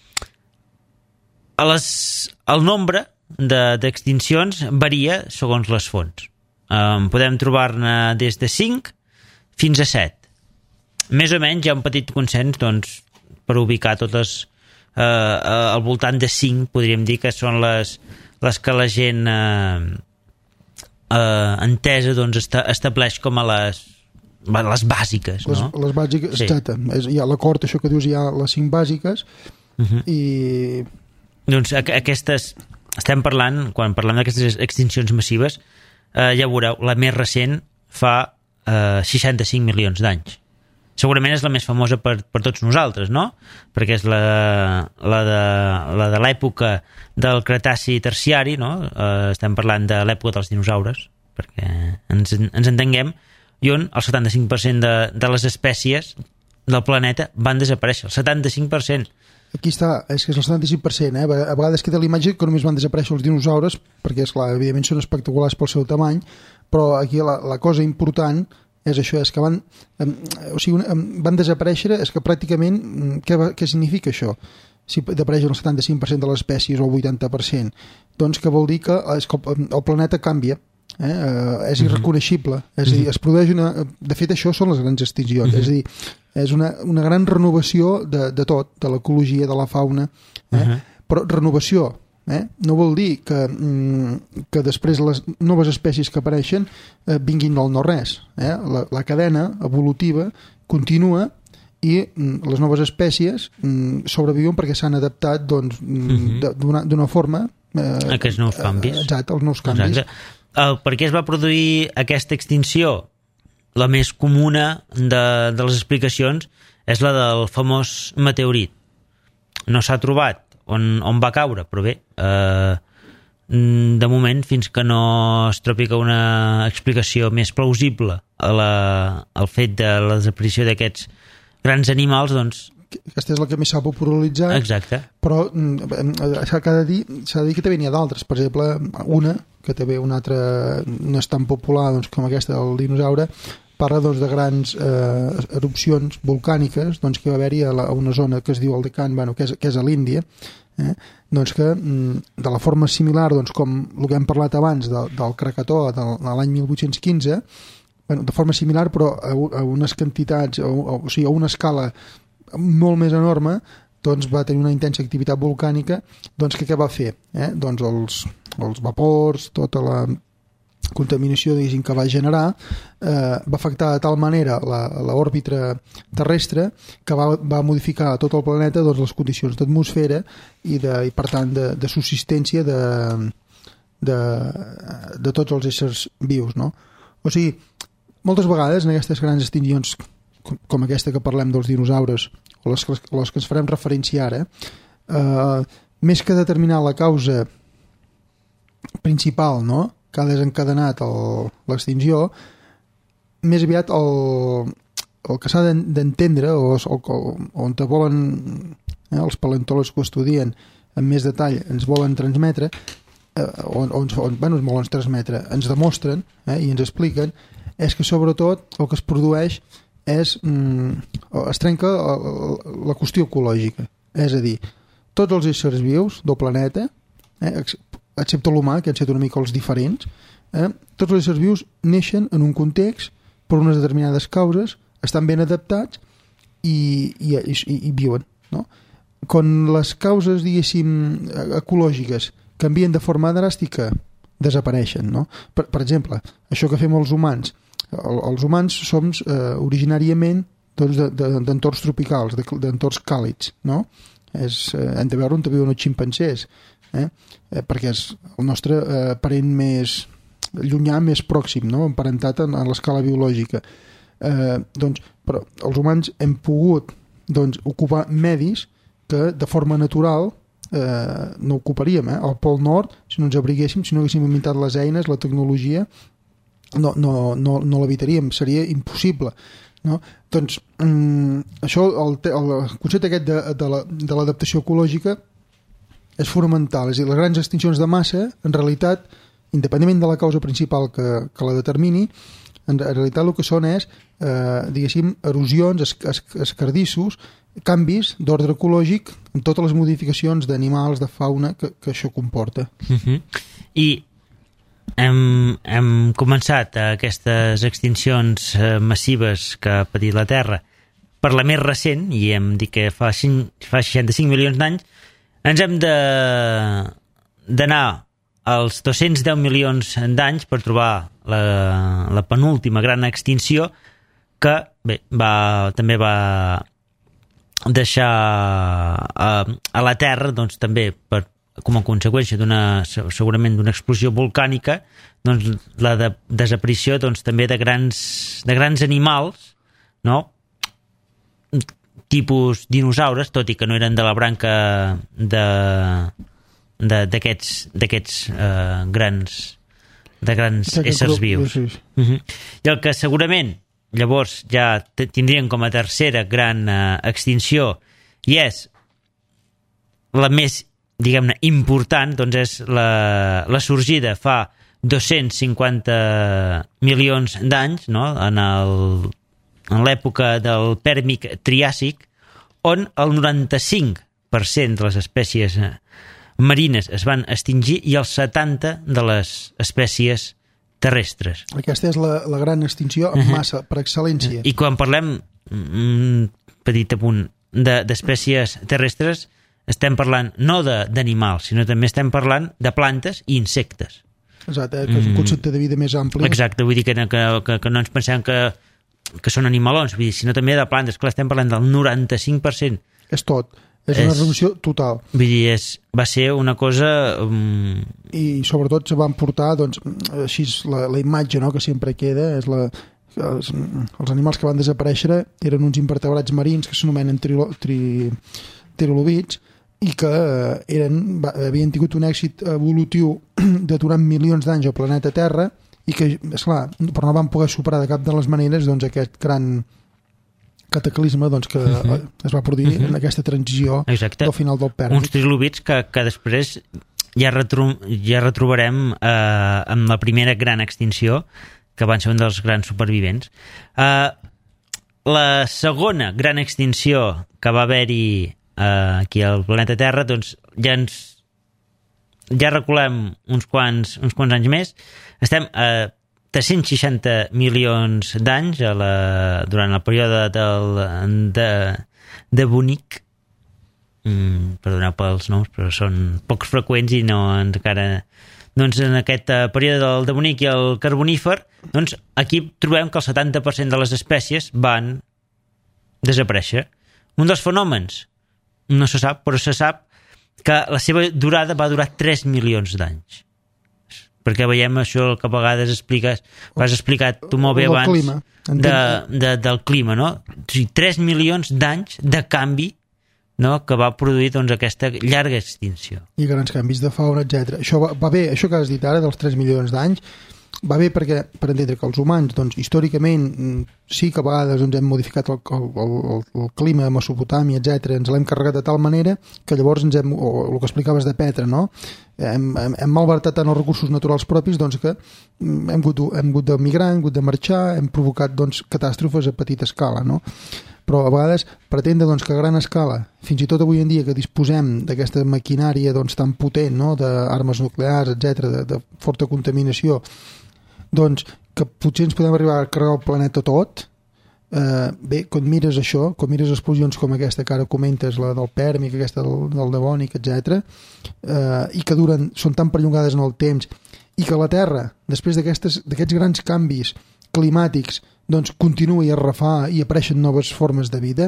A les, el nombre d'extincions de, varia segons les fonts. Um, podem trobar-ne des de cinc fins a set. Més o menys hi ha un petit consens doncs, per ubicar totes uh, uh, al voltant de cinc, podríem dir que són les, les que la gent uh, uh, entesa doncs, esta, estableix com a les les bàsiques, les, no? Les bàsiques, sí. exacte. És, hi ha l'acord, això que dius, hi ha les cinc bàsiques, uh-huh. i... Doncs aquestes, estem parlant, quan parlem d'aquestes extincions massives, eh, ja veureu, la més recent fa eh, seixanta-cinc milions d'anys. Segurament és la més famosa per, per tots nosaltres, no? Perquè és la, la de, la de l'època del Cretaci terciari, no? Eh, estem parlant de l'època dels dinosaures, perquè ens, ens entenguem, i on el setanta-cinc per cent de, de les espècies del planeta van desaparèixer. El setanta-cinc per cent. Aquí està, és que és el setanta-cinc per cent, eh? A vegades queda la imatge que només van desaparèixer els dinosaures, perquè, esclar, evidentment són espectaculars pel seu tamany, però aquí la, la cosa important és això, és que van, eh, o sigui, van desaparèixer, és que pràcticament, què, què significa això? Si desapareixen el setanta-cinc per cent de les espècies o el vuitanta per cent, doncs que vol dir que, és que el planeta canvia. eh? Uh, és irreconeixible. És a dir, es produeix una... De fet, això són les grans extincions. Uh-huh. És a dir, és una, una gran renovació de, de tot, de l'ecologia, de la fauna. Eh? Uh-huh. Però renovació eh? no vol dir que, mm, que després les noves espècies que apareixen eh, vinguin del no-res. Eh? La, la cadena evolutiva continua i mm, les noves espècies mm, sobreviuen perquè s'han adaptat doncs, mm, uh-huh. d'una, d'una forma... Eh, Aquests nous canvis. Exacte, els nous canvis. Exacte. El, per què es va produir aquesta extinció? La més comuna de, de les explicacions és la del famós meteorit. No s'ha trobat on, on va caure, però bé, eh, de moment, fins que no es trobi una explicació més plausible a la, al fet de la desaparició d'aquests grans animals, doncs... Aquesta és la que més s'ha popularitzat. Exacte. Però s'ha de dir, s'ha de dir que també n'hi ha d'altres. Per exemple, una, que també una altra no és tan popular doncs, com aquesta del dinosaure, parla doncs, de grans eh, erupcions volcàniques doncs, que va haver-hi a, la, a una zona que es diu el Deccan, bueno, que, és, que és a l'Índia, eh? doncs que de la forma similar doncs, com el que hem parlat abans de, del Krakatoa de, de l'any mil vuit-cents quinze, bueno, de forma similar però a, a unes quantitats, a, a, o sigui, a una escala molt més enorme, doncs va tenir una intensa activitat volcànica, doncs que què va fer? Eh? Doncs els, els vapors, tota la contaminació que va generar, eh, va afectar de tal manera l'òrbita terrestre que va, va modificar a tot el planeta doncs, les condicions d'atmosfera i, de, i per tant de, de subsistència de, de, de tots els éssers vius, no? O sigui, moltes vegades en aquestes grans extincions com aquesta que parlem dels dinosaures o les, les que ens farem referència ara, eh, més que determinar la causa principal, no?, que ha desencadenat l'extinció, més aviat el, el que s'ha d'entendre o, o, o on te volen eh, els paleontòlegs que ho estudien en més detall ens volen transmetre eh, o, o, o bueno, ens volen transmetre, ens demostren eh, i ens expliquen, és que sobretot el que es produeix és, mm, es trenca la, la qüestió ecològica, és a dir, tots els éssers vius del planeta, eh, excepte l'humà, que han estat una mica els diferents, eh, tots els éssers vius neixen en un context per unes determinades causes, estan ben adaptats i, i, i, i viuen, no? Quan les causes, diguéssim, ecològiques canvien de forma dràstica, desapareixen, no? Per, per exemple, això que fem els humans, els humans som eh, originàriament doncs, d'entorns de, de, tropicals, d'entorns càlids, no? És, eh, hem de veure on viuen els ximpancers, eh? Eh, perquè és el nostre eh, parent més llunyà, més pròxim, no? Emparentat en, en l'escala biològica. Eh, doncs, però els humans hem pogut doncs, ocupar medis que de forma natural eh, no ocuparíem. Eh? Al Pol Nord, si no ens abriguéssim, si no haguéssim inventat les eines, la tecnologia, no, no, no, no l'evitaríem, seria impossible, no? Doncs mm, això, el, el concepte aquest de, de, la, de l'adaptació ecològica és fonamental, és a dir, les grans extincions de massa en realitat, independentment de la causa principal que, que la determini, en realitat el que són és eh, diguéssim, erosions, es, es, escardissos, canvis d'ordre ecològic amb totes les modificacions d'animals, de fauna que, que això comporta. Uh-huh. I Hem, hem començat aquestes extincions eh, massives que ha patit la Terra per la més recent, i hem dit que fa, fa seixanta-cinc milions d'anys. Ens hem de d'anar als dos-cents deu milions d'anys per trobar la, la penúltima gran extinció que bé, va, també va deixar a, a la Terra doncs, també per com a conseqüència d'una, segurament d'una explosió volcànica, doncs la de, desaparició doncs, també de grans, de grans animals, no? Tipus dinosaures, tot i que no eren de la branca de, de, d'aquests, d'aquests eh, grans, de grans éssers vius. Uh-huh. I el que segurament llavors ja tindrien com a tercera gran eh, extinció, i és la més diguem-ne, important, doncs és la, la sorgida fa dos-cents cinquanta milions d'anys, no? en, el, en l'època del Pèrmic Triàsic, on el noranta-cinc per cent de les espècies marines es van extingir i el setanta per cent de les espècies terrestres. Aquesta és la, la gran extinció en Uh-huh. massa, per excel·lència. I quan parlem, un petit apunt, de- d'espècies terrestres, estem parlant no de- d'animals, sinó també estem parlant de plantes i insectes. Exacte, que és un concepte de vida més ampli. Exacte, vull dir que, no- que, que, que no ens pensem que, que són animalons, vull dir, sinó també de plantes. Clar, estem parlant del noranta-cinc per cent. És tot. És, És- una revolució total. Vull dir, és, va ser una cosa... Um, I sobretot se van portar, doncs, així és la, la imatge, no?, que sempre queda, és la, els, els animals que van desaparèixer eren uns invertebrats marins que s'anomenen trilo, tri, trilobits i que eh, eren, va, havien tingut un èxit evolutiu de durant milions d'anys al planeta Terra i que, esclar, però no van poder superar de cap de les maneres doncs, aquest gran cataclisme doncs, que uh-huh. es va produir uh-huh. en aquesta transició Exacte. del final del Pèrmic. uns trilobits que, que després ja, retro, ja retrobarem eh, amb la primera gran extinció, que van ser un dels grans supervivents. Eh, la segona gran extinció que va haver-hi eh, aquí al planeta Terra, doncs ja ens ja reculem uns quants, uns quants anys més. Estem a tres-cents seixanta milions d'anys a la, durant el període del, de, de Bonic. Mm, perdoneu pels noms, però són pocs freqüents i no encara... Doncs en aquest uh, període del Devonic i el Carbonífer, doncs aquí trobem que el setanta per cent de les espècies van desaparèixer. Un dels fenòmens no se sap, però se sap que la seva durada va durar tres milions d'anys. Perquè veiem això que a vegades expliques, ho has explicat tu molt bé El abans, clima. de, de, del clima, no? O sigui, tres milions d'anys de canvi, no?, que va produir doncs, aquesta llarga extinció. I grans canvis de fauna, etcètera. Això va, va bé, això que has dit ara, dels tres milions d'anys, va bé perquè, per entendre que els humans, doncs, històricament, sí que a vegades doncs, hem modificat el, el, el, el clima a Mesopotàmia, etcètera, ens l'hem carregat de tal manera que llavors ens hem, o el que explicaves de Petra, no?, hem, hem, hem malbaratat tant els recursos naturals propis doncs, que hem hagut, hem hagut de migrar, hem hagut de marxar, hem provocat doncs, catàstrofes a petita escala, no? Però a vegades pretendre doncs, que a gran escala, fins i tot avui en dia que disposem d'aquesta maquinària doncs, tan potent, no?, d'armes nuclears, etcètera, de, de forta contaminació, doncs que potser ens podem arribar a carregar el planeta tot. Eh, bé, quan mires això, quan mires explosions com aquesta que ara comentes, la del Pèrmic, aquesta del, del Devònic, etcètera, eh, i que duren, són tan perllongades en el temps, i que la Terra, després d'aquests grans canvis climàtics, doncs continua a refar i apareixen noves formes de vida,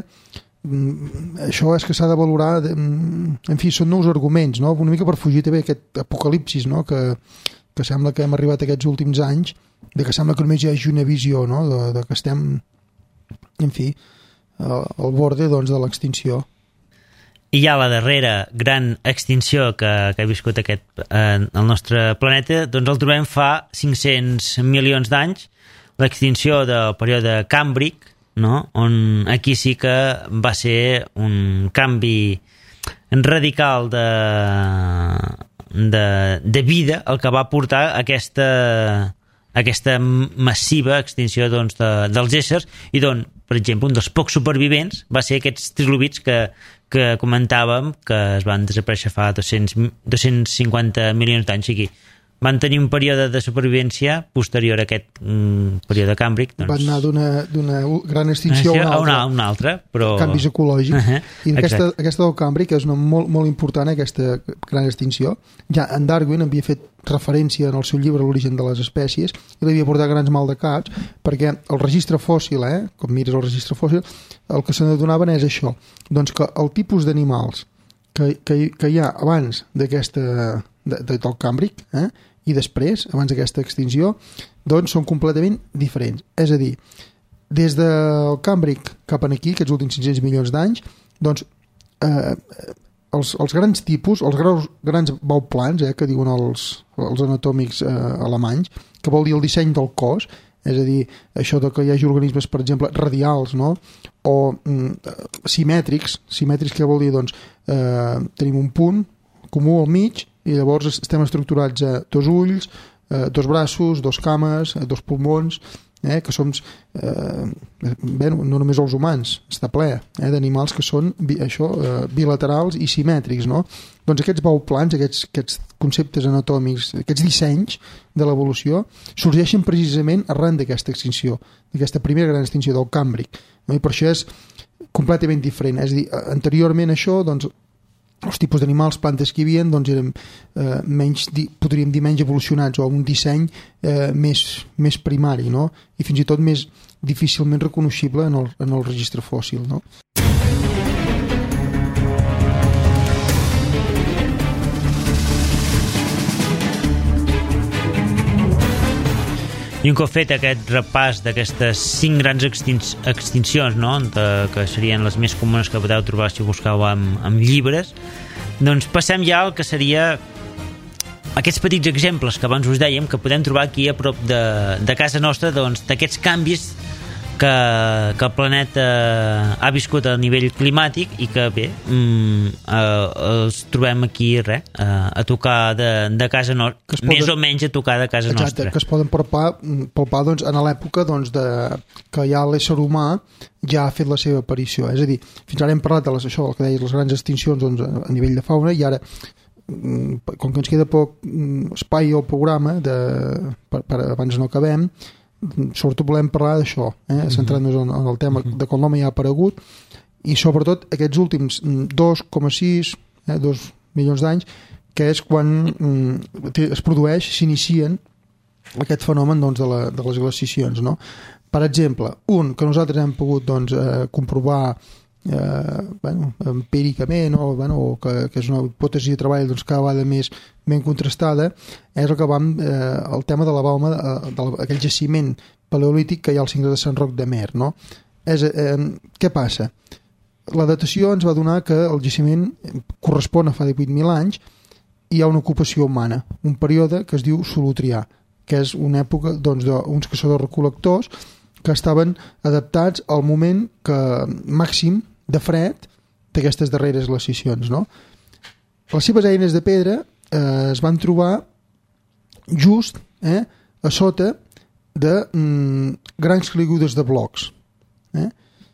mm, això és que s'ha de valorar, de, en fi, són nous arguments, no?, una mica per fugir també aquest apocalipsis, no?, que, que sembla que hem arribat aquests últims anys, de que sembla que només hi hagi una visió, no?, de, de que estem, en fi, al borde doncs, de l'extinció. I ja la darrera gran extinció que, que ha viscut aquest, eh, el nostre planeta, doncs el trobem fa cinc-cents milions d'anys, l'extinció del període Càmbric, no?, on aquí sí que va ser un canvi radical de, de, de vida el que va portar aquesta, aquesta massiva extinció doncs, de, dels éssers, i d'on, per exemple, un dels pocs supervivents va ser aquests trilobits que, que comentàvem que es van desaparèixer fa dos-cents, dos-cents cinquanta milions d'anys. Aquí van tenir un període de supervivència posterior a aquest mm, període Càmbric. Doncs... Van anar d'una gran extinció a una altra. Una, una altra però... Canvis ecològics. Uh-huh. I aquesta, aquesta del Càmbric és una molt, molt important, aquesta gran extinció. Ja en Darwin havia fet referència en el seu llibre L'origen de les espècies i l'havia portat grans maldecaps perquè el registre fòssil, eh, com mires el registre fòssil, el que se n'adonaven és això, doncs que el tipus d'animals que, que, que hi ha abans d'aquesta de, de, del Càmbric, eh, i després, abans d'aquesta extinció, doncs són completament diferents. És a dir, des del Càmbric cap aquí, aquests últims cinc-cents milions d'anys, doncs eh, els, els grans tipus, els grans, grans bauplans, eh, que diuen els, els anatòmics eh, alemanys, que vol dir el disseny del cos, és a dir, això de que hi hagi organismes, per exemple, radials, no?, o mm, simètrics, simètrics que vol dir, doncs, eh, tenim un punt comú al mig, i llavors estem estructurats a dos ulls, eh, dos braços, dos cames, dos pulmons, eh, que som eh, bé, no només els humans, està ple eh, d'animals que són bi, això, eh, bilaterals i simètrics, no? Doncs aquests bauplans, aquests, aquests conceptes anatòmics, aquests dissenys de l'evolució sorgeixen precisament arran d'aquesta extinció, d'aquesta primera gran extinció del Càmbric, no? I per això és completament diferent, és a dir, anteriorment això, doncs, els tipus d'animals, plantes que hi havia, doncs eren eh, menys, podríem dir, menys evolucionats o amb un disseny eh, més, més primari, no? I fins i tot més difícilment reconeixible en el, en el registre fòssil, no? I un cop fet aquest repàs d'aquestes cinc grans extins, extincions, no? De, que serien les més comunes que podeu trobar si busqueu amb, amb llibres, doncs passem ja al que seria aquests petits exemples que abans us dèiem que podem trobar aquí a prop de, de casa nostra, doncs, d'aquests canvis que, que el planeta ha viscut a nivell climàtic i que bé mm, eh, els trobem aquí res, eh, a tocar de, de casa nostra, poden, més o menys a tocar de casa exacte, nostra, que es poden palpar, palpar doncs, en l'època doncs, de, que ja l'ésser humà ja ha fet la seva aparició, és a dir, fins ara hem parlat de les, això, el que deies, les grans extincions doncs, a nivell de fauna, i ara com que ens queda poc espai al programa de, per, per abans no acabem, sobretot volem parlar d'això, eh? centrant-nos en, en el tema de com l'home ja ha aparegut i sobretot aquests últims dos coma sis, eh, dos milions d'anys, que és quan mm, es produeix, s'inicien aquest fenomen doncs, de, la, de les glaciacions, no? Per exemple, un que nosaltres hem pogut doncs, eh, comprovar eh, bueno, empíricament o, bueno, o que, que és una hipòtesi de treball doncs, cada vegada més ben contrastada, és el que vam eh, el tema de la balma d'aquell jaciment paleolític que hi ha al cingle de Sant Roc de Mer, no? És, eh, què passa? La datació ens va donar que el jaciment correspon a fa divuit mil anys i hi ha una ocupació humana, un període que es diu Solutrià, que és una època doncs, d'uns caçadors-recol·lectors que estaven adaptats al moment que, màxim de fred d'aquestes darreres glaciacions, no? Les seves eines de pedra eh, es van trobar just eh, a sota de mm, grans caigudes de blocs. Eh?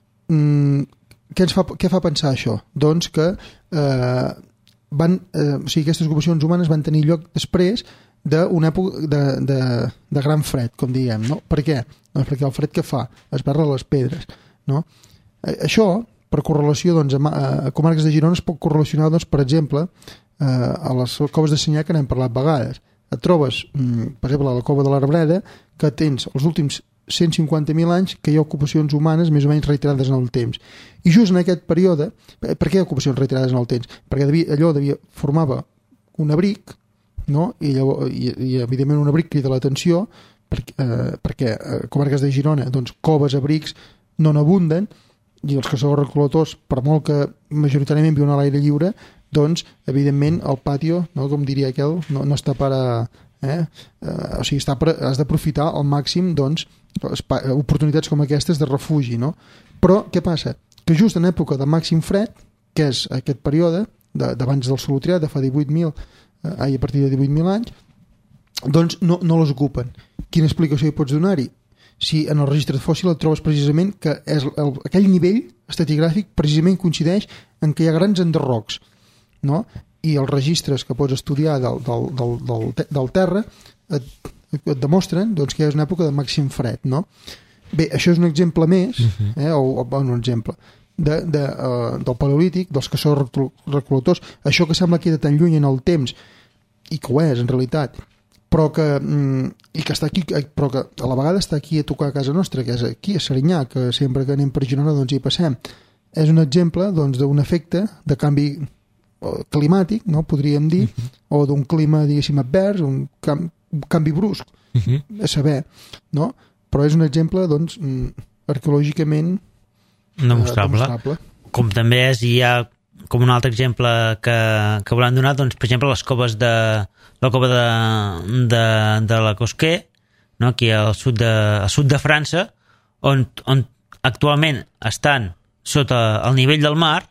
Mm, què, ens fa, què fa pensar això? Doncs que eh, van, eh, o sigui, aquestes ocupacions humanes van tenir lloc després d'una època de, de, de gran fred, com diguem, no? Per què? Doncs perquè el fred que fa es barra les pedres, no? Eh, això, per correlació doncs, a, a comarques de Girona es pot correlacionar, doncs, per exemple, eh, a les coves de Senyà, que n'hem parlat vegades. Et trobes, mm, per exemple, a la cova de l'Arbreda, que tens els últims cent cinquanta mil anys que hi ha ocupacions humanes més o menys reiterades en el temps. I just en aquest període, per què ocupacions reiterades en el temps? Perquè devia, allò devia, formava un abric, no? I, llavors, i, i evidentment un abric crida l'atenció perquè, eh, perquè a comarques de Girona doncs, coves, abrics no n'abunden i els caçadors-recol·lectors, per molt que majoritàriament viuen a l'aire lliure, doncs evidentment el patio, no? Com diria aquell, no, no està per a, eh? Eh, o sigui, està per, has d'aprofitar al màxim doncs, oportunitats com aquestes de refugi, no? Però què passa? Que just en època de màxim fred, que és aquest període d'abans del Solutrià, de fa divuit mil eh, a partir de divuit mil anys, doncs no, no les ocupen. Quina explicació hi pots donar-hi? Si en el registre fòssil et trobes precisament que és el, aquell nivell estratigràfic precisament coincideix en que hi ha grans enderrocs, no? I els registres que pots estudiar del, del, del, del, del terra et, et demostren doncs, que és una època de màxim fred, no? Bé, això és un exemple més, eh, o, o un exemple de, de, uh, del paleolític, dels caçadors-recol·lectors, això que sembla que queda tan lluny en el temps i que ho és en realitat, però que, mm, i que està aquí, però que a la vegada està aquí a tocar a casa nostra, que és aquí a Serinyà, que sempre que anem per Girona doncs hi passem. És un exemple doncs, d'un efecte de canvi climàtic, no? Podríem dir, uh-huh. o d'un clima, diguéssim, advers, un, cam, un canvi brusc, uh-huh. a saber, no? Però és un exemple, doncs, arqueològicament demostrable. Eh, demostrable. Com també és, hi ha com un altre exemple que, que volem donar, doncs, per exemple, les coves de la cova de, de, de la Cosquer, no? Aquí al sud de, al sud de França, on, on actualment estan sota el nivell del mar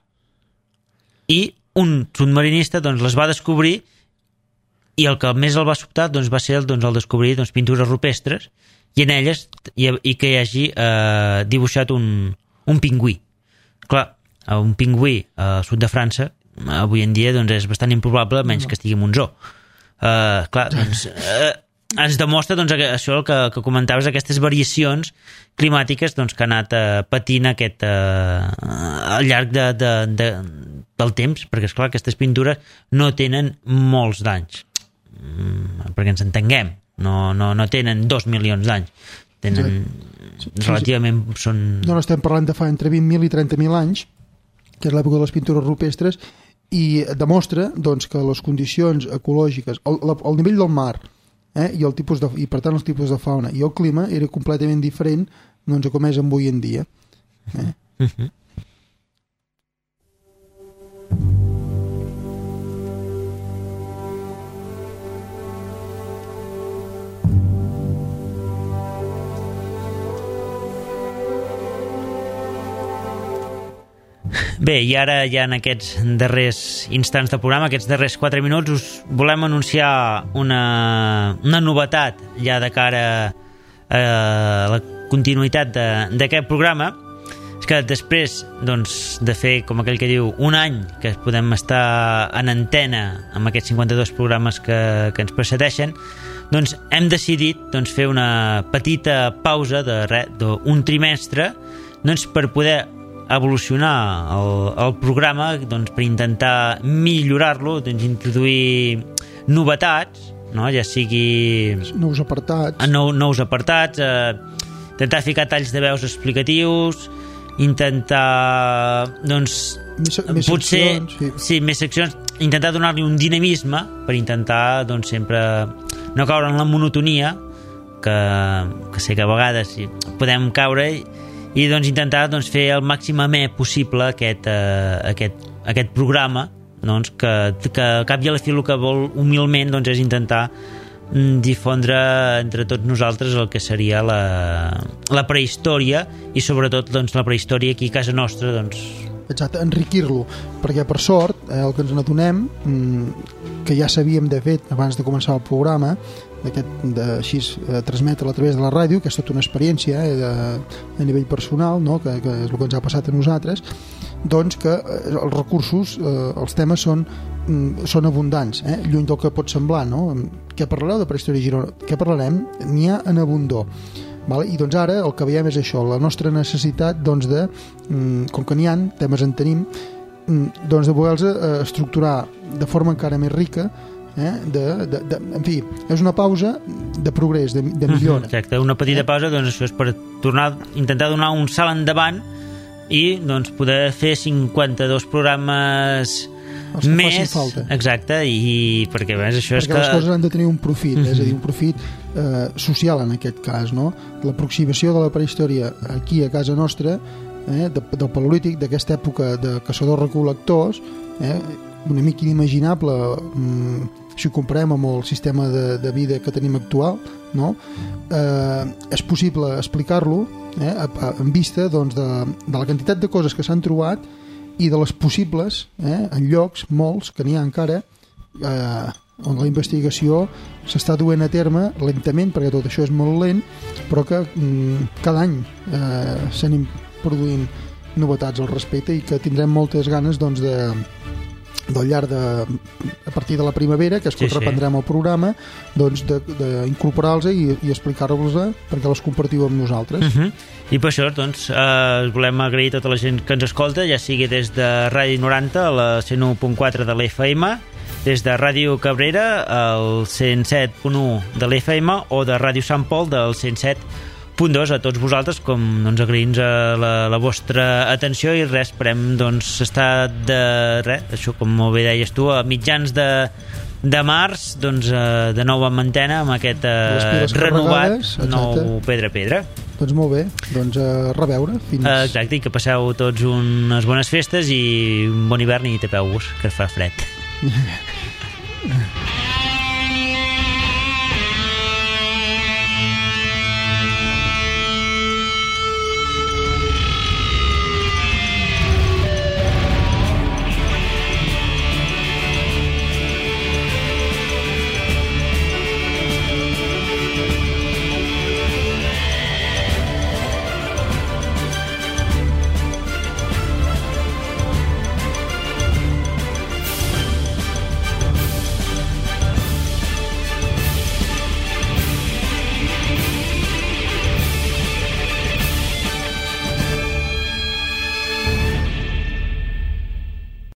i un submarinista doncs, les va descobrir i el que més el va sobtar doncs, va ser el, doncs, el descobrir doncs, pintures rupestres i en elles i, i que hi hagi eh, dibuixat un, un pingüí. Clar, un pingüí al sud de França avui en dia doncs, és bastant improbable, menys que estigui en un zoo. Uh, clar, doncs uh, ens demostra doncs, això el que, que comentaves, aquestes variacions climàtiques doncs, que ha anat uh, patint aquest, uh, al llarg de, de, de, del temps, perquè esclar, aquestes pintures no tenen molts d'anys, mm, perquè ens entenguem, no, no, no tenen dos milions d'anys, tenen sí. relativament... Són... No, no, estem parlant de fa entre vint mil i trenta mil anys, que és l'època de les pintures rupestres, i demostra doncs, que les condicions ecològiques, el, el nivell del mar, eh, i, el tipus de, i per tant els tipus de fauna i el clima era completament diferent doncs, a com és avui en dia. Eh? Uh-huh. Bé, i ara ja en aquests darrers instants de programa, aquests darrers quatre minuts, us volem anunciar una, una novetat ja de cara a la continuïtat d'aquest programa. És que després doncs, de fer, com aquell que diu, un any que podem estar en antena amb aquests cinquanta-dos programes que, que ens precedeixen, doncs hem decidit doncs, fer una petita pausa de re, d'un trimestre doncs, per poder evolucionar el, el programa doncs, per intentar millorar-lo, doncs, introduir novetats, no? Ja sigui nous apartats, nou, nous apartats eh, intentar ficar talls de veus explicatius, intentar doncs, més, més potser seccions, sí. Sí, més seccions, intentar donar-li un dinamisme per intentar doncs, sempre no caure en la monotonia que, que sé que a vegades sí, podem caure i i doncs intentar doncs, fer el màxim amè possible aquest, eh, aquest, aquest programa doncs, que, que al cap i a la fi el que vol humilment doncs, és intentar difondre entre tots nosaltres el que seria la, la prehistòria i sobretot doncs, la prehistòria aquí a casa nostra doncs... Exacte, enriquir-lo, perquè per sort eh, el que ens n'adonem mmm, que ja sabíem de fet abans de començar el programa d'aquest, de, així, eh, transmetre-la a través de la ràdio, que és tota una experiència eh, de, a nivell personal, no? que, que és el que ens ha passat a nosaltres, doncs que eh, els recursos, eh, els temes són, mm, són abundants, eh? Lluny del que pot semblar, no? Què parlareu de prehistòria Girona? Què parlarem? N'hi ha en abundor. Vale? I doncs ara el que veiem és això, la nostra necessitat doncs, de, mm, com que n'hi ha, temes en tenim, mm, doncs de voler-los eh, estructurar de forma encara més rica. Eh? De, de, de, en fi, és una pausa de progrés, de, de millora. Exacte, una petita pausa, doncs això és per tornar, intentar donar un salt endavant i doncs poder fer cinquanta-dos programes més, exacte, i perquè a més això perquè és que... les coses han de tenir un profit, uh-huh. és a dir, un profit eh, social en aquest cas, no? L'aproximació de la prehistòria aquí a casa nostra, eh, de, del paleolític, d'aquesta època de caçadors-recol·lectors, eh, una mica inimaginable mm, si ho comparem amb el sistema de, de vida que tenim actual, no? Eh, és possible explicar-lo eh, a, a, en vista doncs, de, de la quantitat de coses que s'han trobat i de les possibles eh, en llocs, molts, que n'hi ha encara eh, on la investigació s'està duent a terme lentament, perquè tot això és molt lent, però que mm, cada any eh, s'anem produint novetats al respecte i que tindrem moltes ganes doncs, de del llarg de, a partir de la primavera, que és quan sí, reprendrem sí. el programa, doncs d'incorporar-los i, i explicar-los perquè les compartiu amb nosaltres. Uh-huh. I per això doncs, eh, volem agrair a tota la gent que ens escolta, ja sigui des de Ràdio noranta a la cent u punt quatre de l'F M, des de Ràdio Cabrera al cent set punt u de l'F M o de Ràdio Sant Pol del cent set punt dos. A tots vosaltres, com doncs, agraïms a la, la vostra atenció i res, esperem doncs, estar de res, això com molt bé deies tu, a mitjans de, de març doncs, eh, de nou amb antena amb aquest eh, renovat nou Pedra Pedra. Doncs molt bé, doncs a reveure fins... Exacte, i que passeu tots unes bones festes i un bon hivern i tapeu-vos, que fa fred.